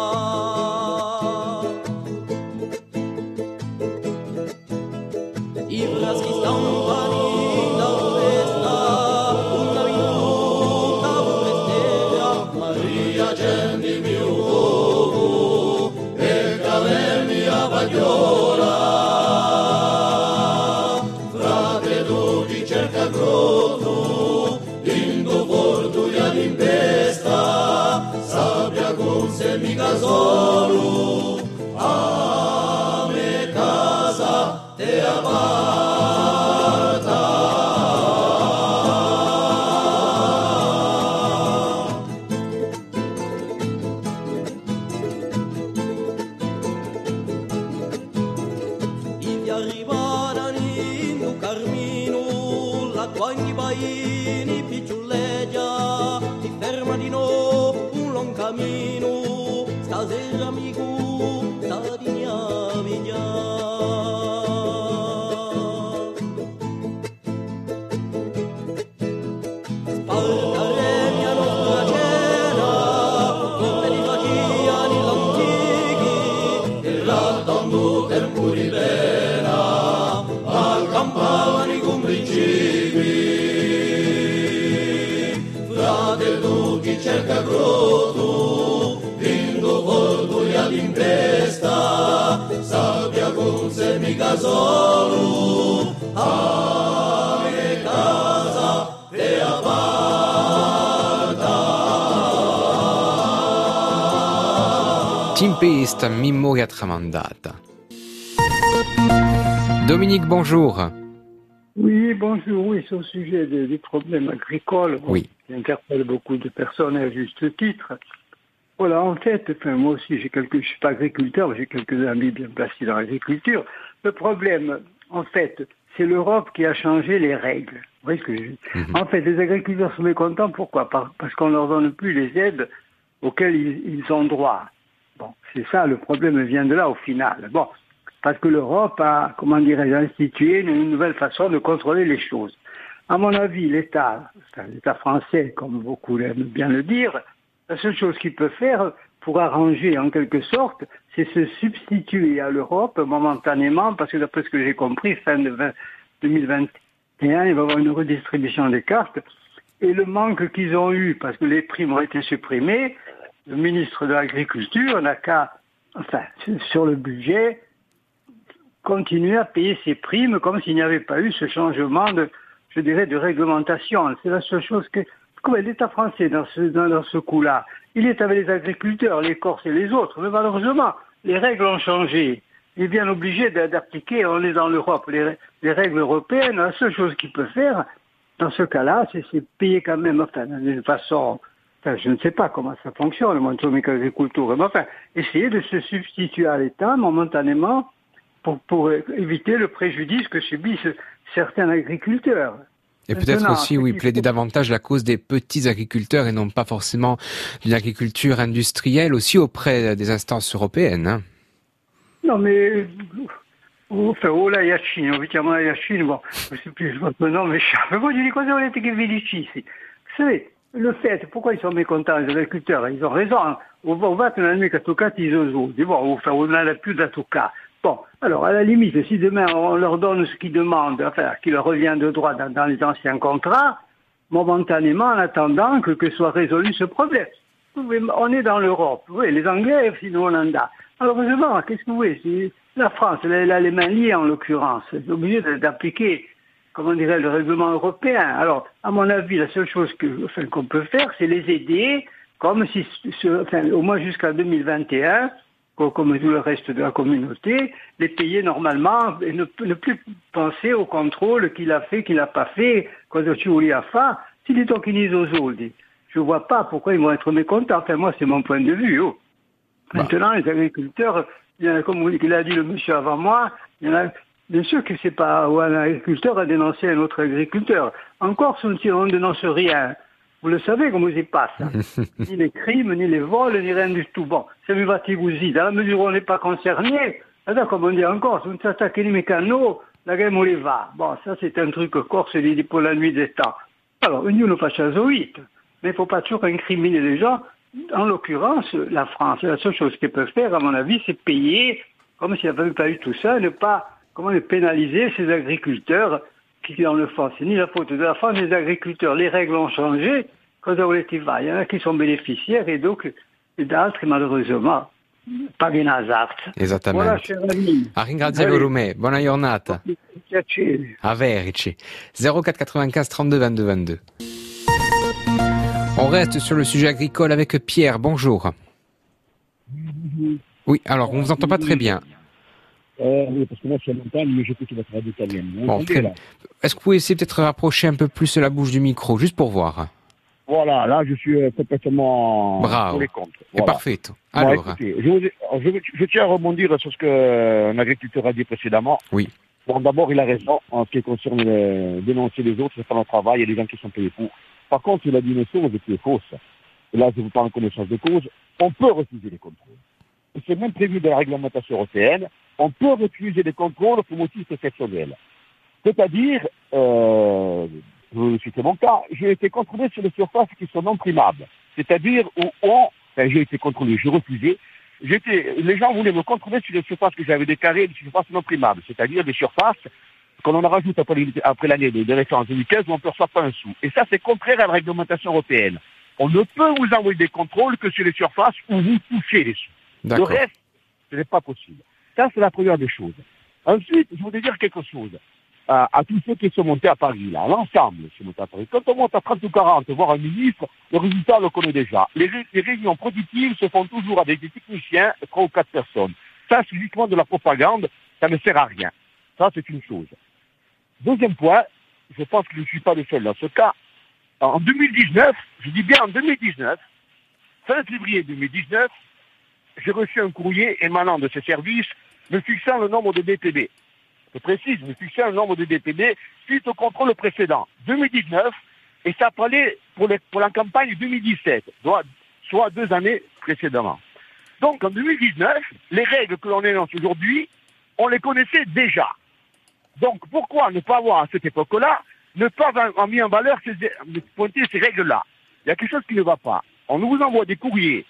I fraschi stampani da festa, una minuta pure stella, Maria accendimi un fuoco e cavermi a pagliola. Frate tu chi cerca grotto, lindo porto e all'impesta, sabbia con se mica solo, a me casa te aparta. Ivi arrivarono in un carmino, la quanti paini picciulleggia, ti ferma di no un long cammino, stasera amico, sta di mia vigna. Spartaremi a nostra cena, come li facevano gli antichi, e rattando tempo di pena, accampavano i comprincipi. Frate tu chi cerca grotto, lindo porto e all'impesta, sabbia con se mica solo, a me casa te aparta. Tempesta memoria tramandata. Dominique, bonjour. Oui, bonjour. Oui, c'est au sujet des, des problèmes agricoles bon, oui. qui interpellent beaucoup de personnes à juste titre. Voilà, en fait, enfin, moi aussi, j'ai quelques, je suis pas agriculteur, mais j'ai quelques amis bien placés dans l'agriculture. Le problème, en fait, c'est l'Europe qui a changé les règles. Vous voyez ce que je dis ? Mm-hmm. En fait, les agriculteurs sont mécontents. Pourquoi ? Parce qu'on leur donne plus les aides auxquelles ils, ils ont droit. Bon, c'est ça, le problème vient de là au final. Bon, parce que l'Europe a, comment dirais-je, institué une, une nouvelle façon de contrôler les choses. À mon avis, l'État, l'État français, comme beaucoup aiment bien le dire, la seule chose qu'il peut faire pour arranger en quelque sorte, c'est se substituer à l'Europe momentanément, parce que d'après ce que j'ai compris, fin de deux mille vingt et un, il va y avoir une redistribution des cartes. Et le manque qu'ils ont eu, parce que les primes ont été supprimées, le ministre de l'Agriculture n'a qu'à, enfin, sur le budget, continuer à payer ses primes comme s'il n'y avait pas eu ce changement de, je dirais, de réglementation. C'est la seule chose que... Comme l'État français, dans ce, dans, dans ce coup-là, il est avec les agriculteurs, les Corses et les autres, mais malheureusement, les règles ont changé. Il est bien obligé d'appliquer, on est dans l'Europe, les, les règles européennes. La seule chose qu'il peut faire, dans ce cas-là, c'est payer quand même, enfin, d'une façon, enfin, je ne sais pas comment ça fonctionne, moi, tous mes agriculteurs, mais enfin, essayer de se substituer à l'État momentanément pour, pour éviter le préjudice que subissent certains agriculteurs. Et peut-être aussi, oui, plaider davantage la cause des petits agriculteurs et non pas forcément d'une agriculture industrielle, aussi auprès des instances européennes. Hein. Non, mais... Enfin, oh là, Yachine, évidemment, Yachine, bon, je ne sais plus votre nom, mais je vous dis quoi, c'est que Vélici. Vous savez, le fait, pourquoi ils sont mécontents, les agriculteurs? Ils ont raison. On va tenir un tout cas, ils osent. Bon, enfin, on n'en a plus de tout cas. Bon, alors, à la limite, si demain on leur donne ce qu'ils demandent, enfin, qui leur revient de droit dans, dans les anciens contrats, momentanément, en attendant que, que soit résolu ce problème. On est dans l'Europe. Oui, les Anglais, sinon on en a. Alors, heureusement, qu'est-ce que vous voulez? La France, elle a les mains liées en l'occurrence. Elle est obligée d'appliquer, comment dirait, le règlement européen. Alors, à mon avis, la seule chose que, enfin, qu'on peut faire, c'est les aider, comme si, enfin, au moins jusqu'à deux mille vingt et un, comme tout le reste de la communauté, les payer normalement et ne, ne plus penser au contrôle qu'il a fait, qu'il n'a pas fait, cosa ci voleva fa, si li tocchini i soldi. Je ne vois pas pourquoi ils vont être mécontents. Enfin, moi, c'est mon point de vue. Oh. Maintenant, les agriculteurs, il y en a, comme il a dit le monsieur avant moi, il y en a, bien sûr que c'est pas où un agriculteur a dénoncé un autre agriculteur. En Corse, on ne dénonce rien. Vous le savez comment il passe. Ni les crimes, ni les vols, ni rien du tout. Bon, c'est mi vati dans la mesure où on n'est pas concerné, là, comme on dit en Corse, on s'attaque les mécanos, la gamme on les va. Bon, ça c'est un truc corse dit pour la nuit des temps. Alors, nous ne facciamo zoïte, mais il ne faut pas toujours incriminer les gens. En l'occurrence, la France, la seule chose qu'elle peut faire, à mon avis, c'est payer, comme s'il n'y avait pas eu tout ça, ne pas, comment les pénaliser ces agriculteurs qui, dans le fond, c'est ni la faute de la France, ni des agriculteurs. Les règles ont changé, quand on les va. Il y en a qui sont bénéficiaires et donc, d'autres, malheureusement, pas bien hasard. Esattamente. Voilà, cher ami. A ringraziare Rumè, buona giornata. Piacere. A Verici. zéro quatre quatre-vingt-quinze trente-deux vingt-deux vingt-deux. On reste sur le sujet agricole avec Pierre. Bonjour. Oui, alors on ne vous entend pas très bien. Euh, oui, parce que moi je suis à montagne, mais j'écoute votre radio italienne. Bon, très... Est-ce que vous pouvez essayer peut-être de rapprocher un peu plus la bouche du micro, juste pour voir? Voilà, là je suis complètement Bravo. Pour les comptes. Voilà. Et parfait. Alors, bon, écoutez, je, vous, je, je tiens à rebondir sur ce qu'un agriculteur a dit précédemment. Oui. Bon, d'abord, il a raison en ce qui concerne le, dénoncer les autres, c'est faire leur travail, il y a des gens qui sont payés pour. Par contre, il a dit une chose qui est fausse. Et là, je vous parle en connaissance de cause. On peut refuser les contrôles. Et c'est même prévu dans la réglementation européenne. On peut refuser les contrôles pour motifs exceptionnels. C'est-à-dire, euh, je vais citer mon cas, j'ai été contrôlé sur des surfaces qui sont non primables. C'est-à-dire où on, enfin, j'ai été contrôlé, j'ai refusé. J'étais, les gens voulaient me contrôler sur des surfaces que j'avais déclarées, des surfaces non primables. C'est-à-dire des surfaces qu'on en rajoute après, après l'année de, de référence deux mille quinze où on ne perçoit pas un sou. Et ça, c'est contraire à la réglementation européenne. On ne peut vous envoyer des contrôles que sur les surfaces où vous touchez les sous. Le reste, ce n'est pas possible. Ça, c'est la première des choses. Ensuite, je voudrais dire quelque chose. à, à tous ceux qui sont montés à Paris, là, l'ensemble qui sont montés à Paris. Quand on monte à trente ou quarante, voir un ministre, le résultat, on le connaît déjà. Les, les réunions productives se font toujours avec des techniciens, trois ou quatre personnes. Ça, c'est uniquement de la propagande, ça ne sert à rien. Ça, c'est une chose. Deuxième point, je pense que je ne suis pas le seul dans ce cas. En deux mille dix-neuf, je dis bien en deux mille dix-neuf, fin février deux mille dix-neuf, j'ai reçu un courrier émanant de ces services me fixant le nombre de D P B. Je précise, me fixant le nombre de D P B suite au contrôle précédent, deux mille dix-neuf, et ça parlait pour, les, pour la campagne deux mille dix-sept, soit, soit deux années précédemment. Donc en deux mille dix-neuf, les règles que l'on énonce aujourd'hui, on les connaissait déjà. Donc pourquoi ne pas avoir à cette époque-là, ne pas avoir mis en valeur ces, pointer ces règles-là? Il y a quelque chose qui ne va pas. On nous envoie des courriers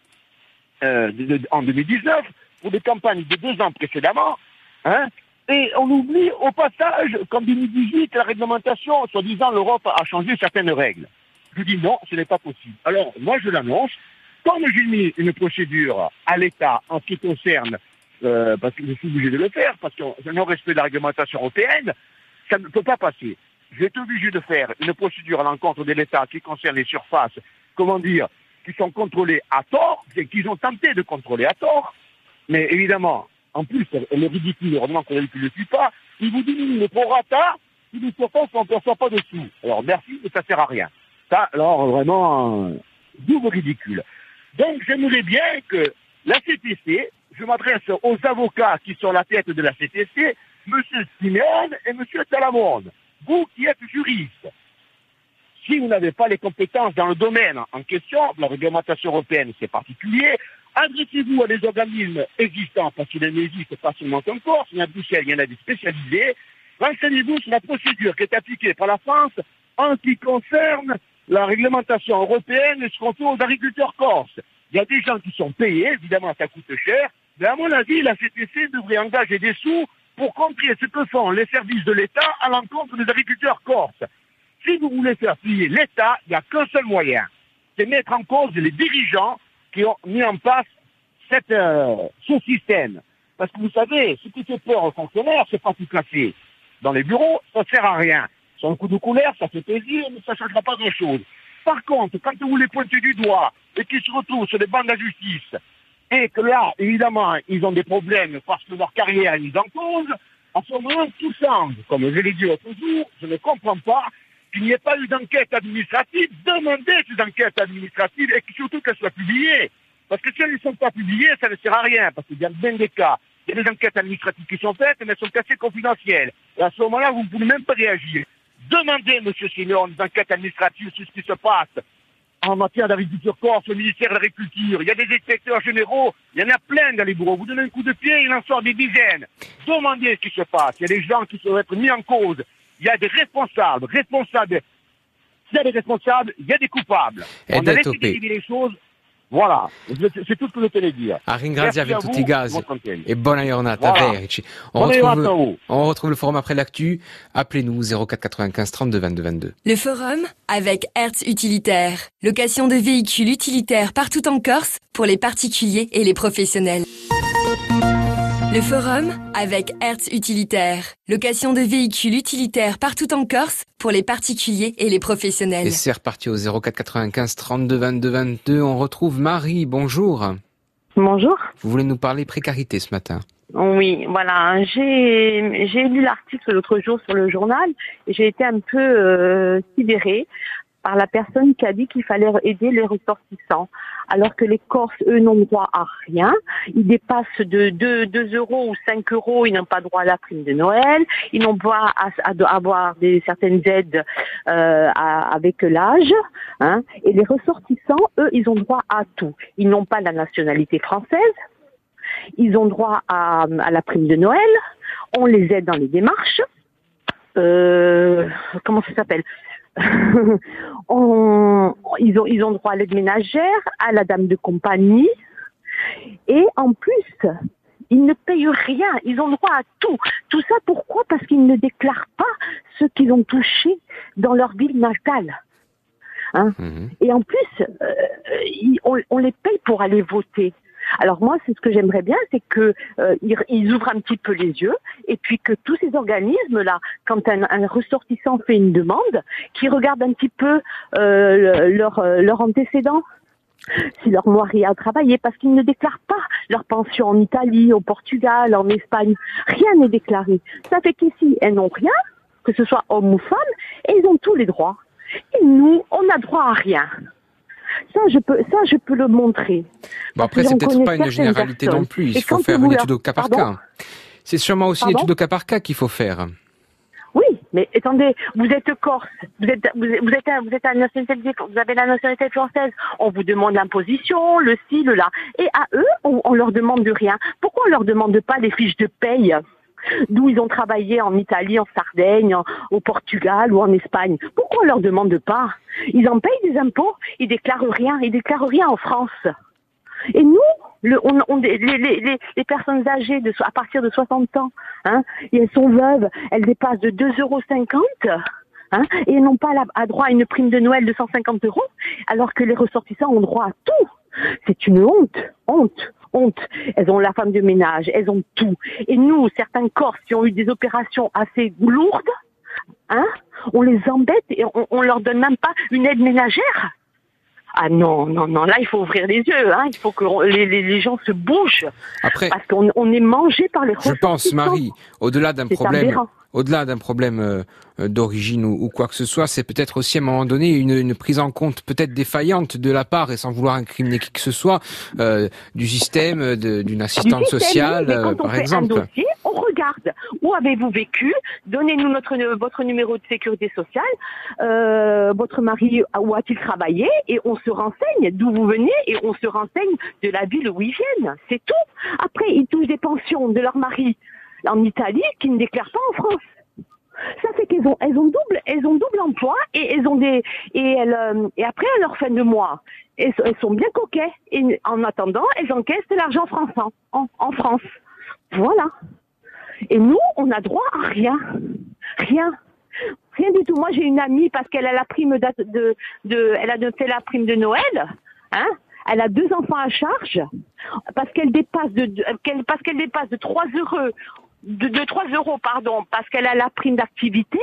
euh, de, de, en deux mille dix-neuf pour des campagnes de deux ans précédemment, hein, et on oublie au passage qu'en deux mille dix-huit, la réglementation, soi-disant l'Europe a changé certaines règles. Je dis non, ce n'est pas possible. Alors moi je l'annonce, comme j'ai mis une procédure à l'État en ce qui concerne, euh, parce que je suis obligé de le faire, parce que non-respect de la réglementation européenne, ça ne peut pas passer. J'ai été obligé de faire une procédure à l'encontre de l'État qui concerne les surfaces, comment dire, qui sont contrôlées à tort, et qu'ils ont tenté de contrôler à tort. Mais évidemment, en plus, le ridicule, heureusement qu'on ne le suit pas, ils vous diminuent le prorata, si les surfaces on ne perçoit pas dessous. Alors merci, mais ça ne sert à rien. Ça, alors vraiment, euh, double ridicule. Donc j'aimerais bien que la C T C, je m'adresse aux avocats qui sont à la tête de la C T C, M. Simeone et M. Talamone, vous qui êtes juristes, si vous n'avez pas les compétences dans le domaine en question, la réglementation européenne c'est particulier, adressez-vous à des organismes existants, parce qu'il n'existe pas seulement en Corse, il y en a à Bruxelles, il y en a des spécialisés, renseignez-vous sur la procédure qui est appliquée par la France en ce qui concerne la réglementation européenne et ce qu'on fait aux agriculteurs corses. Il y a des gens qui sont payés, évidemment ça coûte cher, mais à mon avis, la C T C devrait engager des sous pour contrer ce que font les services de l'État à l'encontre des agriculteurs corses. Si vous voulez faire plier l'État, il n'y a qu'un seul moyen, c'est mettre en cause les dirigeants qui ont mis en place cette, euh, ce système. Parce que vous savez, ce qui fait peur aux fonctionnaires, c'est pas tout casser. Dans les bureaux, ça ne sert à rien. Sur un coup de couleur, ça fait plaisir, mais ça ne changera pas grand-chose. Par contre, quand vous les pointez du doigt et qu'ils se retrouvent sur les bancs de la justice, et que là, évidemment, ils ont des problèmes parce que leur carrière est mise en cause, à ce moment, tout change. Comme je l'ai dit l'autre jour, je ne comprends pas qu'il n'y ait pas eu d'enquête administrative. Demandez ces enquêtes administratives et surtout qu'elles soient publiées. Parce que si elles ne sont pas publiées, ça ne sert à rien. Parce qu'il y a bien des cas, il y a des enquêtes administratives qui sont faites, mais elles sont assez confidentielles. Et à ce moment-là, vous ne pouvez même pas réagir. Demandez, M. Simeone, des enquêtes administratives sur ce qui se passe en matière d'agriculture corse, au ministère de l'Agriculture. Il y a des inspecteurs généraux, il y en a plein dans les bureaux. Vous donnez un coup de pied, il en sort des dizaines. Demandez ce qui se passe. Il y a des gens qui doivent être mis en cause. Il y a des responsables. Responsables. S'il y a des responsables, il y a des coupables. Et on a laissé décider les choses. Voilà, c'est tout ce que je tenais dire. A ringraziare tutti i gasi e buona giornata, Voilà. Verici. On Buona retrouve, giornata a voi. on retrouve le forum après l'actu. Appelez-nous zéro quatre quatre-vingt-quinze trente-deux vingt-deux vingt-deux. Le forum avec Hertz Utilitaire. Location de véhicules utilitaires partout en Corse pour les particuliers et les professionnels. Le forum avec Hertz Utilitaire. Location de véhicules utilitaires partout en Corse pour les particuliers et les professionnels. Et c'est reparti au zéro quatre quatre-vingt-quinze trente-deux vingt-deux vingt-deux. On retrouve Marie. Bonjour. Bonjour. Vous voulez nous parler précarité ce matin? Oui, voilà. J'ai j'ai lu l'article l'autre jour sur le journal et j'ai été un peu euh, sidérée par la personne qui a dit qu'il fallait aider les ressortissants, alors que les Corses, eux, n'ont droit à rien. Ils dépassent de deux euros ou cinq euros, ils n'ont pas droit à la prime de Noël, ils n'ont droit à, à, à avoir des, certaines aides euh, à, avec l'âge. Hein. Et les ressortissants, eux, ils ont droit à tout. Ils n'ont pas la nationalité française, ils ont droit à, à la prime de Noël, on les aide dans les démarches. Euh, comment ça s'appelle on, ils ont ils ont droit à l'aide ménagère, à la dame de compagnie, et en plus ils ne payent rien, ils ont droit à tout. Tout ça pourquoi? Parce qu'ils ne déclarent pas ce qu'ils ont touché dans leur ville natale. Hein? Mmh. Et en plus, euh, ils, on, on les paye pour aller voter. Alors moi, c'est ce que j'aimerais bien, c'est que euh, ils, ils ouvrent un petit peu les yeux et puis que tous ces organismes-là quand un, un ressortissant fait une demande, qu'ils regardent un petit peu euh, leur, leur antécédent, si leur mari a travaillé, parce qu'ils ne déclarent pas leur pension en Italie, au Portugal, en Espagne. Rien n'est déclaré. Ça fait qu'ici, elles n'ont rien, que ce soit homme ou femme, et ils ont tous les droits. Et nous, on n'a droit à rien. Ça, je peux, ça, je peux le montrer. Bon, après, c'est peut-être pas une généralité non plus. Il faut faire une étude au cas par cas. C'est sûrement aussi une étude au cas par cas qu'il faut faire. Oui, mais attendez, vous êtes corse, vous êtes, vous êtes, vous êtes, vous êtes à la nationalité, vous avez la nationalité française. On vous demande l'imposition, le ci, le là. Et à eux, on, on leur demande de rien. Pourquoi on leur demande pas les fiches de paye? D'où ils ont travaillé en Italie, en Sardaigne, en, au Portugal ou en Espagne. Pourquoi on leur demande pas? Ils en payent des impôts, ils déclarent rien, ils déclarent rien en France. Et nous, le, on, on, les, les, les, les personnes âgées de, à partir de soixante ans, hein, et elles sont veuves, elles dépassent de deux euros cinquante, hein, et elles n'ont pas la, à droit à une prime de Noël de cent cinquante euros, alors que les ressortissants ont droit à tout. C'est une honte, honte. honte. Elles ont la femme de ménage, elles ont tout. Et nous, certains Corses qui ont eu des opérations assez lourdes, hein, on les embête et on, on leur donne même pas une aide ménagère. Ah non, non, non, là il faut ouvrir les yeux, hein. Il faut que on, les, les, les gens se bougent. Après, parce qu'on on est mangé par les ressortissants. Je pense, Marie, au-delà d'un c'est problème, aberrant. au-delà d'un problème euh, d'origine ou, ou quoi que ce soit, c'est peut-être aussi à un moment donné une, une prise en compte peut-être défaillante de la part, et sans vouloir incriminer qui que ce soit, euh, du système, de, d'une assistante système, sociale, oui, mais quand euh, on par fait exemple. Un dossier, on regarde. Où avez-vous vécu? Donnez-nous notre, votre numéro de sécurité sociale. Euh, votre mari, où a-t-il travaillé? Et on se renseigne d'où vous venez et on se renseigne de la ville où ils viennent. C'est tout. Après, ils touchent des pensions de leur mari en Italie qui ne déclarent pas en France. Ça fait qu'elles ont, elles ont double, elles ont double emploi et elles ont des, et elles, euh, et après à leur fin de mois, elles, elles sont bien coquets. Et en attendant, elles encaissent de l'argent français en, en France. Voilà. Et nous, on a droit à rien, rien, rien du tout. Moi, j'ai une amie parce qu'elle a la prime de, de, de elle a noté la prime de Noël, hein. Elle a deux enfants à charge parce qu'elle dépasse de, de qu'elle, parce qu'elle dépasse de trois euros. De, de trois euros, pardon, parce qu'elle a la prime d'activité.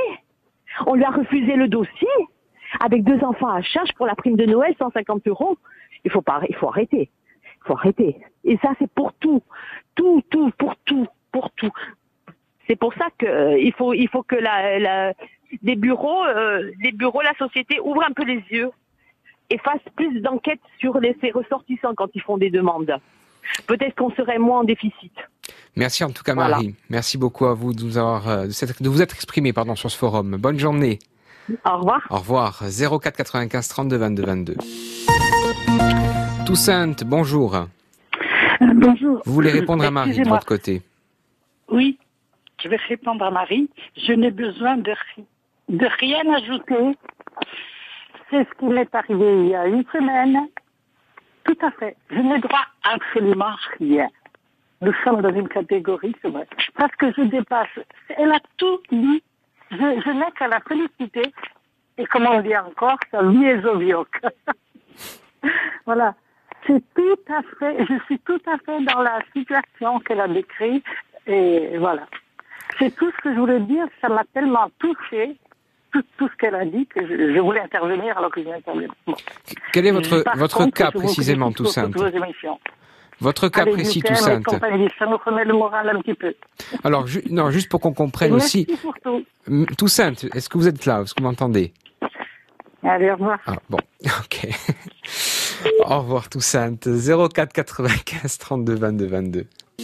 On lui a refusé le dossier avec deux enfants à charge pour la prime de Noël, cent cinquante euros. Il faut pas, il faut arrêter. Il faut arrêter. Et ça, c'est pour tout. Tout, tout, pour tout, pour tout. C'est pour ça que, euh, il faut, il faut que la, la, les bureaux, euh, les bureaux, la société ouvre un peu les yeux et fasse plus d'enquêtes sur les, ces ressortissants quand ils font des demandes. Peut-être qu'on serait moins en déficit. Merci en tout cas, Marie. Voilà. Merci beaucoup à vous de, nous avoir, de vous être exprimé pardon, sur ce forum. Bonne journée. Au revoir. Au revoir. zéro quatre quatre-vingt-quinze trente-deux vingt-deux vingt-deux. Toussaint, bonjour. Euh, bonjour. Vous voulez répondre à Marie de votre côté? Oui, je vais répondre à Marie. Je n'ai besoin de, de rien ajouter. C'est ce qui m'est arrivé il y a une semaine. Tout à fait. Je n'ai droit à absolument rien. Nous sommes dans une catégorie, c'est vrai. Parce que je dépasse. Elle a tout dit. Je, je n'ai qu'à la féliciter. Et comme on dit encore, ça lui est ovioc. Voilà. C'est tout à fait, je suis tout à fait dans la situation qu'elle a décrite. Et voilà. C'est tout ce que je voulais dire. Ça m'a tellement touchée. Tout, tout ce qu'elle a dit que je, je voulais intervenir alors que je n'interviens pas. Bon. Quel est votre, votre contre, cas précisément, Toussaint? Votre cas Allez, précis, Toussaint. Ça nous remet le moral un petit peu. Alors, ju- non, juste pour qu'on comprenne Merci aussi. Pour tout. Toussaint, est-ce que vous êtes là? Est-ce que vous m'entendez? Allez, au revoir. Ah, bon, ok. Au revoir, Toussaint. zéro quatre quatre-vingt-quinze trente-deux vingt-deux vingt-deux.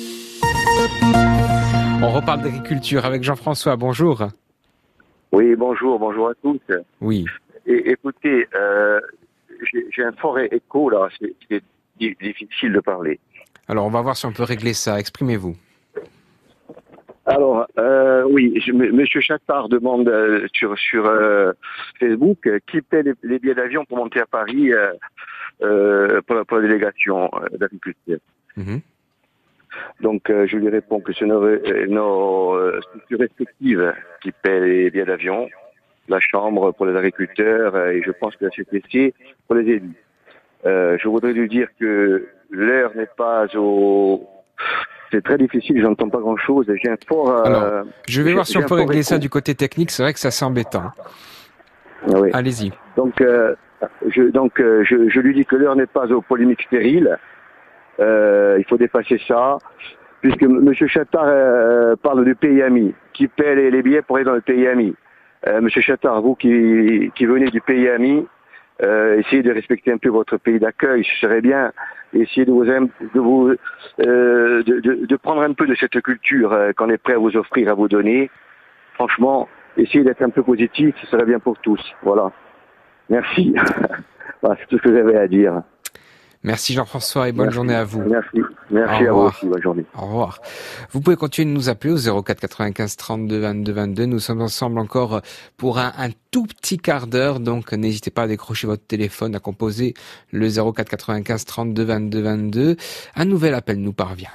On reparle d'agriculture avec Jean-François. Bonjour. Oui, bonjour, bonjour à tous. Oui. Et, écoutez, euh, j'ai, j'ai un fort écho là, c'est, c'est difficile de parler. Alors, on va voir si on peut régler ça. Exprimez-vous. Alors, euh, oui, je, M. Monsieur Chattard demande euh, sur sur euh, Facebook euh, qui paie les, les billets d'avion pour monter à Paris euh, euh, pour, pour la délégation euh, d'agriculture. Mm-hmm. Donc, euh, je lui réponds que c'est nos, nos euh, structures respectives qui paient les billets d'avion, la Chambre pour les agriculteurs euh, et je pense que la C T C pour les élus. Euh, je voudrais lui dire que l'heure n'est pas au... c'est très difficile, j'entends pas grand-chose. J'ai un fort... Euh, Alors, je vais voir si on peut régler ça du côté technique. C'est vrai que c'est assez embêtant. Ah oui. Allez-y. Donc, euh, je, donc euh, je, je lui dis que l'heure n'est pas aux polémiques stériles. Euh, il faut dépasser ça. Puisque M. Chattard euh, parle du pays ami, qui paie les, les billets pour aller dans le pays ami. Euh, M. Chattard, vous qui, qui venez du pays ami, euh, essayez de respecter un peu votre pays d'accueil, ce serait bien. Essayez de vous, de, vous euh, de, de, de prendre un peu de cette culture euh, qu'on est prêt à vous offrir, à vous donner. Franchement, essayez d'être un peu positif, ce serait bien pour tous. Voilà. Merci. Voilà, c'est tout ce que j'avais à dire. Merci Jean-François et bonne Merci. journée à vous. Merci. Merci à vous aussi. Bonne journée. Au revoir. Vous pouvez continuer de nous appeler au zéro quatre quatre-vingt-quinze trente-deux vingt-deux vingt-deux. Nous sommes ensemble encore pour un, un tout petit quart d'heure. Donc, n'hésitez pas à décrocher votre téléphone, à composer le zéro quatre quatre-vingt-quinze trente-deux vingt-deux vingt-deux. Un nouvel appel nous parvient.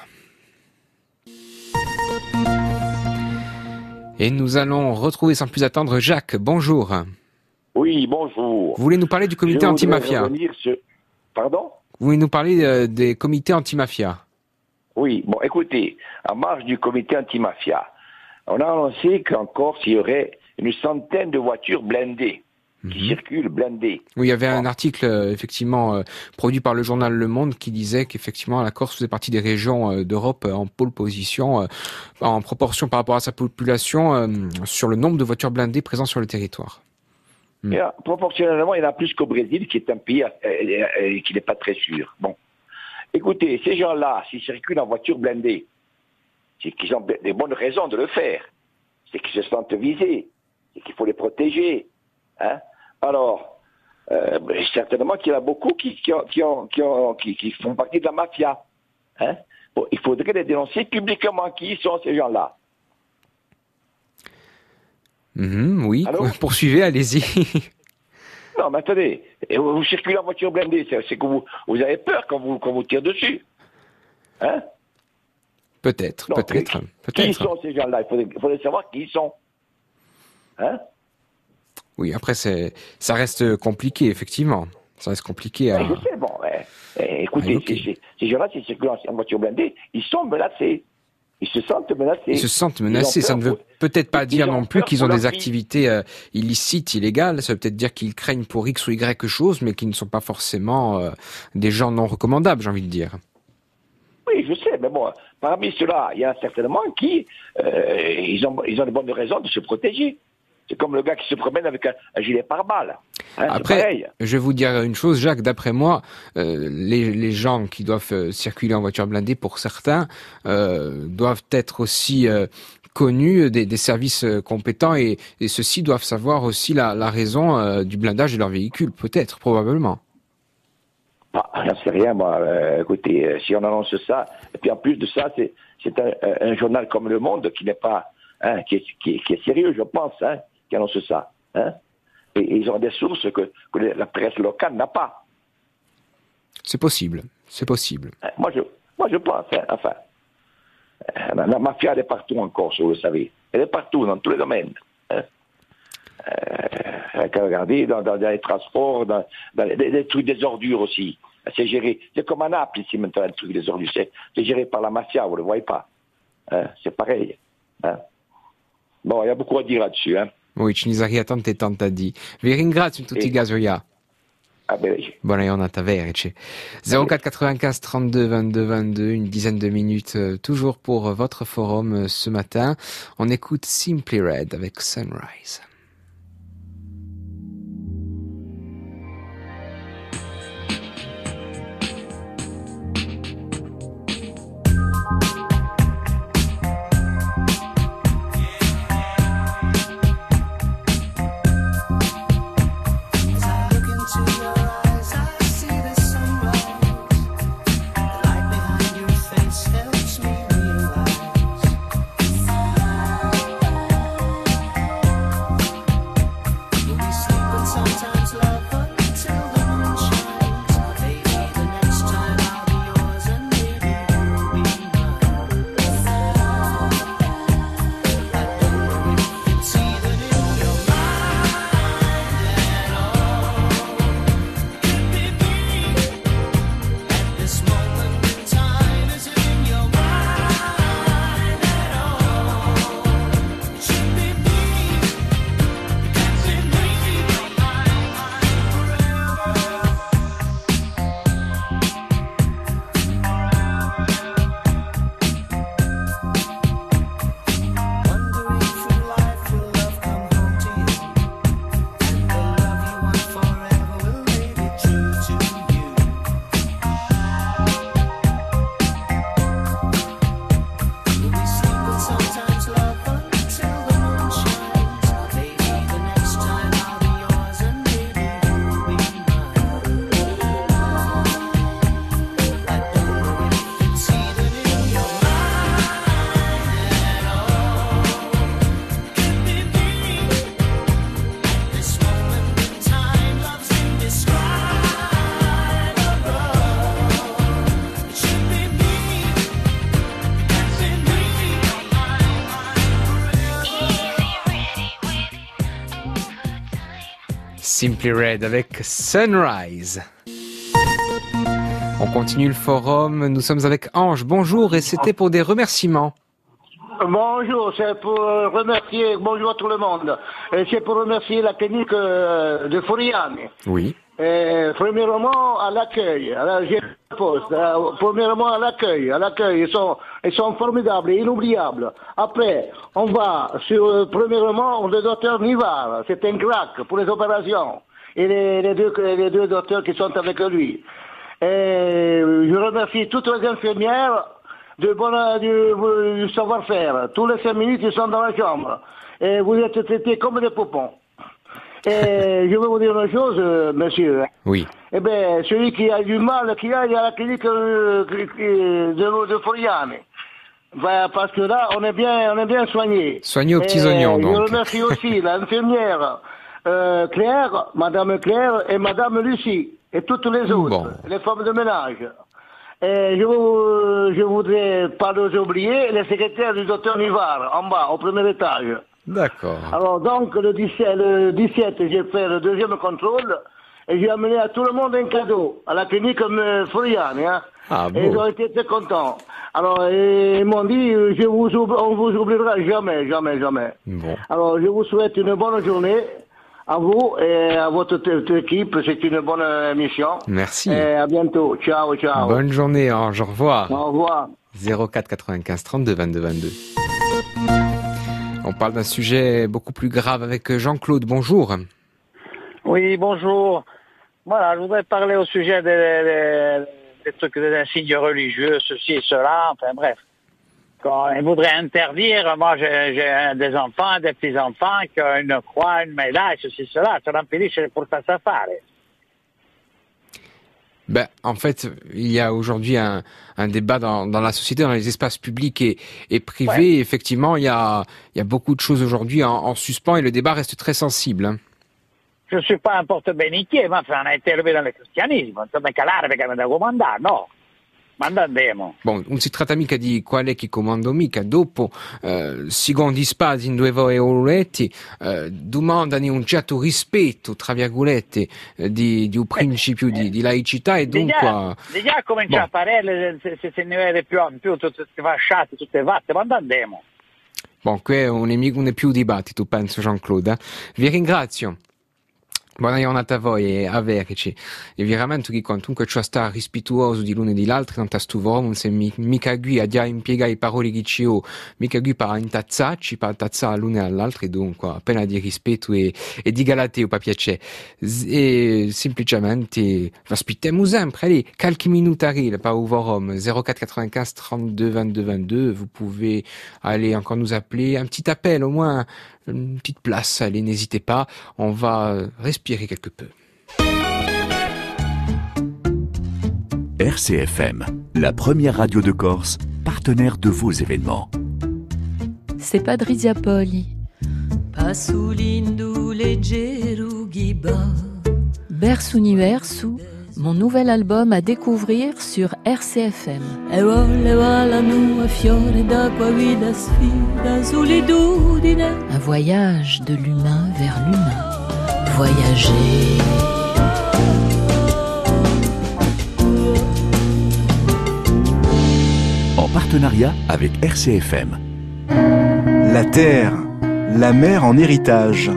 Et nous allons retrouver sans plus attendre Jacques. Bonjour. Oui, bonjour. Vous voulez nous parler du comité Je anti-mafia? revenir sur... Pardon? Vous voulez nous parler euh, des comités anti-mafia? Oui, bon, écoutez, en marge du comité anti-mafia, on a annoncé qu'en Corse, il y aurait une centaine de voitures blindées, qui Mhm. circulent blindées. Oui, il y avait un article euh, effectivement euh, produit par le journal Le Monde qui disait qu'effectivement la Corse faisait partie des régions euh, d'Europe euh, en pole position, euh, en proportion par rapport à sa population, euh, sur le nombre de voitures blindées présentes sur le territoire. Et là, proportionnellement, il y en a plus qu'au Brésil, qui est un pays euh, euh, euh, qui n'est pas très sûr. Bon. Écoutez, ces gens-là, s'ils circulent en voiture blindée, c'est qu'ils ont des bonnes raisons de le faire. C'est qu'ils se sentent visés. C'est qu'il faut les protéger. Hein? Alors, euh, certainement qu'il y en a beaucoup qui, qui, ont, qui, ont, qui, ont, qui, qui font partie de la mafia. Hein? Bon, il faudrait les dénoncer publiquement. Qui sont ces gens-là? Mhm, oui, Allô? poursuivez, allez-y. Non, mais attendez, et vous, vous circulez en voiture blindée, c'est, c'est que vous, vous avez peur quand vous, quand vous tire dessus. Hein? Peut-être, Non, peut-être, Qui peut-être. sont ces gens-là? Il faudrait, il faudrait savoir qui ils sont. Hein? Oui, après, c'est, ça reste compliqué, effectivement. Ça reste compliqué à... Ouais, je sais, bon, ouais. Eh, écoutez, Ah, ok. ces, ces- ces gens-là, s'ils circulent en, en voiture blindée, ils sont menacés. Ils se sentent menacés. Ils se sentent Ils ont menacés. Ça peur ne veut pour- peut-être pas ils dire ont non plus peur qu'ils pour ont des leur vie. activités euh, illicites, illégales. Ça veut peut-être dire qu'ils craignent pour X ou Y chose, mais qu'ils ne sont pas forcément euh, des gens non recommandables, j'ai envie de dire. Oui, je sais, mais bon, parmi ceux-là, il y en a certainement qui, euh, ils, ont, ils ont de bonnes raisons de se protéger. C'est comme le gars qui se promène avec un, un gilet pare-balles. Hein, c'est Après, pareil. je vais vous dire une chose, Jacques, d'après moi, euh, les, les gens qui doivent euh, circuler en voiture blindée, pour certains, euh, doivent être aussi euh, connus des, des services euh, compétents et, et ceux-ci doivent savoir aussi la, la raison euh, du blindage de leur véhicule, peut-être, probablement. Ah, j'en sais rien, moi. Euh, écoutez, euh, si on annonce ça, et puis en plus de ça, c'est, c'est un, un journal comme Le Monde qui n'est pas, hein, qui, est, qui, est, qui est sérieux, je pense, hein, qui annonce ça. Hein. Et, et ils ont des sources que, que la presse locale n'a pas. C'est possible, c'est possible. Hein, Moi, je, moi, je pense, hein, enfin. euh, La, la mafia, elle est partout en Corse, vous le savez. Elle est partout, dans tous les domaines. Hein. Euh, qu'à regarder dans, dans, dans les transports, dans, dans les, les trucs des ordures aussi. C'est géré. C'est comme à Naples ici maintenant, le truc des ordures. C'est, c'est géré par la mafia, vous ne le voyez pas. Hein, c'est pareil. Hein. Bon, il y a beaucoup à dire là-dessus. Hein. Oui, ci nisarria tante tante di. Vi ringrazio in tutti i casi, ja. Ah ben oui. Buona giornata, Verice. zéro quatre quatre-vingt-quinze trente-deux vingt-deux vingt-deux, une dizaine de minutes, euh, toujours pour euh, votre forum euh, ce matin. On écoute Simply Red avec Sunrise. Helps me realize Simply Red avec Sunrise. On continue le forum, nous sommes avec Ange, bonjour, et c'était pour des remerciements. Bonjour, c'est pour remercier, bonjour à tout le monde, et c'est pour remercier la clinique de Foriani. Oui. Et, premièrement, à l'accueil, à la, j'ai le poste, euh, premièrement à l'accueil, à l'accueil, ils sont, ils sont formidables, inoubliables. Après, on va sur, euh, premièrement, le docteur Nivard, c'est un crack pour les opérations, et les, les, deux, les deux docteurs qui sont avec lui. Et je remercie toutes les infirmières de bon, du, du savoir-faire. Tous les cinq minutes, ils sont dans la chambre. Et vous êtes traités comme des poupons. Et je vais vous dire une chose, euh, monsieur. Oui. Eh bien, celui qui a du mal, qui aille à la clinique euh, de, de Foriani. Ben, parce que là, on est bien, on est bien soigné. Soigné aux petits et oignons, donc. Je remercie aussi l'infirmière euh, Claire, Madame Claire et Madame Lucie. Et toutes les autres, bon. Les femmes de ménage. Et je, vous, je voudrais pas les oublier, les secrétaires du docteur Nivard, en bas, au premier étage. D'accord. Alors donc, le dix-sept, le dix-sept, j'ai fait le deuxième contrôle, et j'ai amené à tout le monde un cadeau, à la clinique Foriani, hein. Ah, bon. Et ils ont été très contents. Alors, ils m'ont dit, je vous oublie, on vous oubliera jamais, jamais, jamais. Bon. Alors, je vous souhaite une bonne journée. À vous et à votre t- t- équipe, c'est une bonne émission. Merci. Et à bientôt. Ciao, ciao. Bonne journée, Ange. Au revoir. Au revoir. zéro quatre quatre-vingt-quinze trente-deux vingt-deux vingt-deux. On parle d'un sujet beaucoup plus grave avec Jean-Claude. Bonjour. Oui, bonjour. Voilà, je voudrais parler au sujet des, des, des trucs, des insignes religieux, ceci et cela, enfin bref. Quand il voudrait interdire, moi j'ai, j'ai des enfants, des petits-enfants qui ont une croix, une médaille, ceci, cela, ça l'impedisce pour ça à faire. Ben, en fait, il y a aujourd'hui un, un débat dans, dans la société, dans les espaces publics et, et privés. Ouais. Et effectivement, il y a, il y a beaucoup de choses aujourd'hui en, en suspens et le débat reste très sensible. Hein. Je ne suis pas un porte-bénitier, ma on a été élevé dans le cristianesimo, non so mica l'arte che mi da comandare, no. Ma andiamo. Bon, non si tratta mica di qual è chi comando mica. Dopo, eh, secondo gli spazi in due voletti, eh, domandano un certo rispetto, tra virgolette, eh, di, di un principio di, di laicità e dunque... Di già cominciare a parlare, se, se, se ne vede più in più, tutte queste fasciate, tutte fatte, ma andiamo. Bon, qui non è, non è più dibattito, penso, Jean-Claude. Eh? Vi ringrazio. Buona giornata a voi e a verci. E veramente che quantunque ciò sta rispettoso di l'uno e dell'altro, non sta stuvoro, non si mica qui a già impiegare le parole che ci ho, mica qui per intazzarci, per intazzare l'uno e l'altro, e dunque appena di rispetto e, e di galateo, per piacere. E semplicemente, vi aspettiamo sempre, allez, quelques minutes arrivent par Ouvorom, zéro quatre quatre-vingt-quinze trente-deux vingt-deux vingt-deux, vous pouvez aller encore nous appeler, un petit appel au moins, une petite place, allez, n'hésitez pas, on va respirer quelque peu. R C F M, la première radio de Corse, partenaire de vos événements. C'est Patrizia Poli. Bersu Universu, mon nouvel album à découvrir sur R C F M. Un voyage de l'humain vers l'humain. Voyager. En partenariat avec R C F M. La terre, la mer en héritage.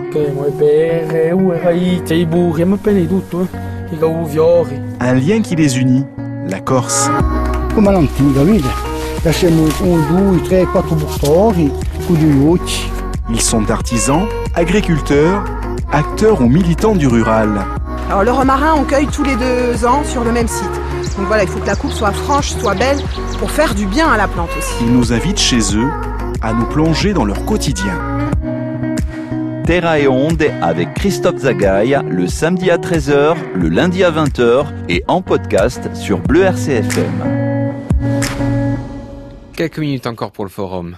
Un lien qui les unit, la Corse. Come l'antica, vedi? Lasciamo un, due, tre, quattro buttori, con due occhi. Ils sont artisans, agriculteurs, acteurs ou militants du rural. Alors le romarin, on cueille tous les deux ans sur le même site. Donc voilà, il faut que la coupe soit franche, soit belle, pour faire du bien à la plante aussi. Ils nous invitent chez eux à nous plonger dans leur quotidien. Terra et Onde avec Christophe Zagaï, le samedi à treize heures, le lundi à vingt heures et en podcast sur Bleu R C F M. Quelques minutes encore pour le forum.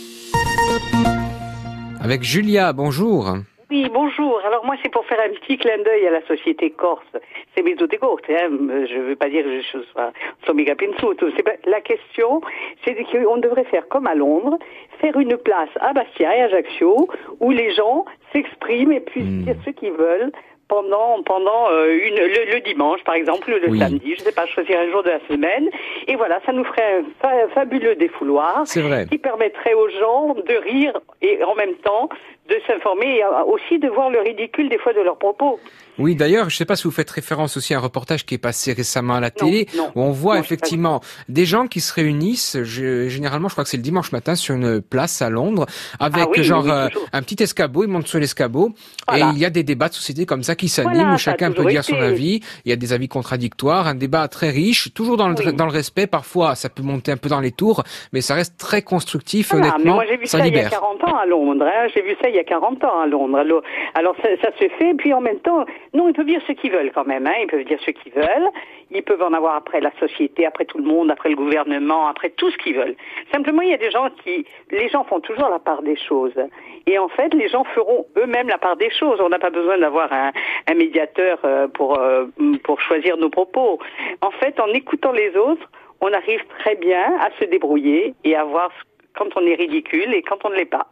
Avec Julia, bonjour. Oui, bonjour. Alors moi, c'est pour faire un petit clin d'œil à la société corse. C'est mes doutes courtes, hein. Je ne veux pas dire que je sois somica pensuto. La question, c'est qu'on devrait faire comme à Londres, faire une place à Bastia et à Ajaccio où les gens s'expriment et puissent mmh. dire ce qu'ils veulent pendant pendant euh, une le, le dimanche par exemple, le Oui. samedi, je sais pas, choisir un jour de la semaine, et voilà, ça nous ferait un fa- fabuleux défouloir C'est vrai. qui permettrait aux gens de rire et en même temps de s'informer et euh, aussi de voir le ridicule des fois de leurs propos. Oui, d'ailleurs, je ne sais pas si vous faites référence aussi à un reportage qui est passé récemment à la télé, non, où on voit non, je sais pas. effectivement des gens qui se réunissent, je- généralement, je crois que c'est le dimanche matin, sur une place à Londres, avec Ah oui, genre oui, euh, toujours. un petit escabeau, ils montent sur l'escabeau, Voilà. et il y a des débats de société comme ça qui s'animent, Voilà, où ça a chacun peut toujours dire son été. avis, il y a des avis contradictoires, un débat très riche, toujours dans le, Oui. dans le respect, parfois ça peut monter un peu dans les tours, mais ça reste très constructif, Voilà, mais honnêtement, moi j'ai vu ça ça, il y a libère. quarante ans à Londres, hein. J'ai vu ça il y a quarante ans à Londres. Alors, alors ça, ça se fait, puis en même temps, non, ils peuvent dire ce qu'ils veulent quand même, hein. Ils peuvent dire ce qu'ils veulent, ils peuvent en avoir après la société, après tout le monde, après le gouvernement, après tout ce qu'ils veulent. Simplement, il y a des gens qui, les gens font toujours la part des choses. Et en fait, les gens feront eux-mêmes la part des choses. On n'a pas besoin d'avoir un, un médiateur euh, pour, euh, pour choisir nos propos. En fait, en écoutant les autres, on arrive très bien à se débrouiller et à voir quand on est ridicule et quand on ne l'est pas.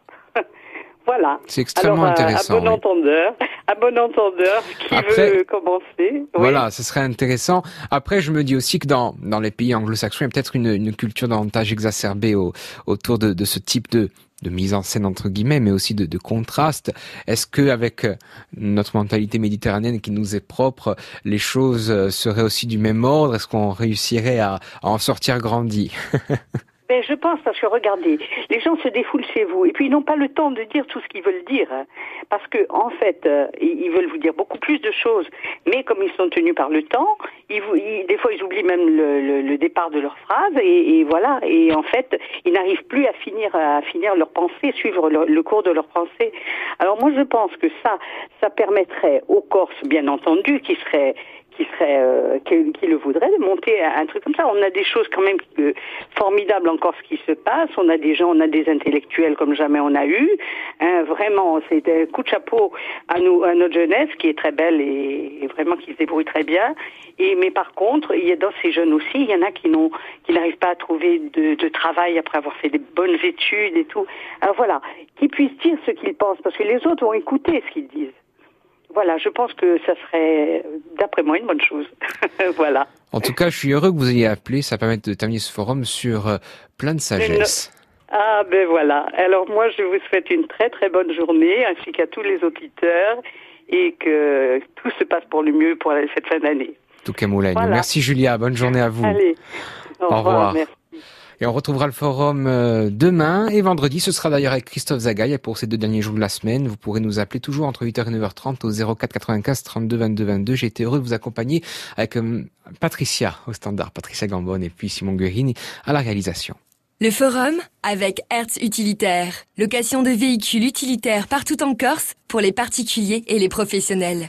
Voilà. C'est extrêmement Alors, euh, intéressant, À bon oui. entendeur, à bon entendeur, qui Après- veut commencer? Voilà, ce serait intéressant. Après, je me dis aussi que dans dans les pays anglo-saxons, il y a peut-être une, une culture davantage exacerbée au, autour de, de ce type de de mise en scène entre guillemets, mais aussi de, de contraste. Est-ce que avec euh, notre mentalité méditerranéenne qui nous est propre, les choses euh, seraient aussi du même ordre? Est-ce qu'on réussirait à, à en sortir grandi? Ben, je pense, parce que regardez, les gens se défoulent chez vous, et puis ils n'ont pas le temps de dire tout ce qu'ils veulent dire, hein. Parce que, en fait, euh, ils ils veulent vous dire beaucoup plus de choses, mais comme ils sont tenus par le temps, ils vous, ils- des fois ils oublient même le, le, le départ de leur phrase, et, et voilà, et en fait, ils n'arrivent plus à finir, à finir leur pensée, suivre le, le cours de leur pensée. Alors moi, je pense que ça, ça permettrait aux Corses, bien entendu, qui seraient qui serait euh, qui, qui le voudrait de monter un, un truc comme ça. On a des choses quand même euh, formidables encore ce qui se passe. On a des gens, on a des intellectuels comme jamais on a eu. Hein, vraiment, c'est un coup de chapeau à nous, à notre jeunesse qui est très belle et, et vraiment qui se débrouille très bien. Et mais par contre, il y a dans ces jeunes aussi, il y en a qui n'ont, qui n'arrivent pas à trouver de, de travail après avoir fait des bonnes études et tout. Alors voilà, qu'ils puissent dire ce qu'ils pensent parce que les autres vont écouter ce qu'ils disent. Voilà, je pense que ça serait, d'après moi, une bonne chose. Voilà. En tout cas, je suis heureux que vous ayez appelé. Ça permet de terminer ce forum sur euh, plein de sagesse. Ah ben voilà. Alors moi, je vous souhaite une très très bonne journée, ainsi qu'à tous les auditeurs, et que tout se passe pour le mieux pour cette fin d'année. Tout cas, Moulin. Voilà. Merci Julia. Bonne journée à vous. Allez, au, Au revoir. revoir. Merci. Et on retrouvera le forum euh, demain et vendredi. Ce sera d'ailleurs avec Christophe Zagaï. Et pour ces deux derniers jours de la semaine, vous pourrez nous appeler toujours entre huit heures et neuf heures trente au zéro quatre quatre-vingt-quinze trente-deux vingt-deux vingt-deux. J'ai été heureux de vous accompagner avec euh, Patricia au standard, Patricia Gambon et puis Simon Guerini à la réalisation. Le forum avec Hertz Utilitaire. Location de véhicules utilitaires partout en Corse pour les particuliers et les professionnels.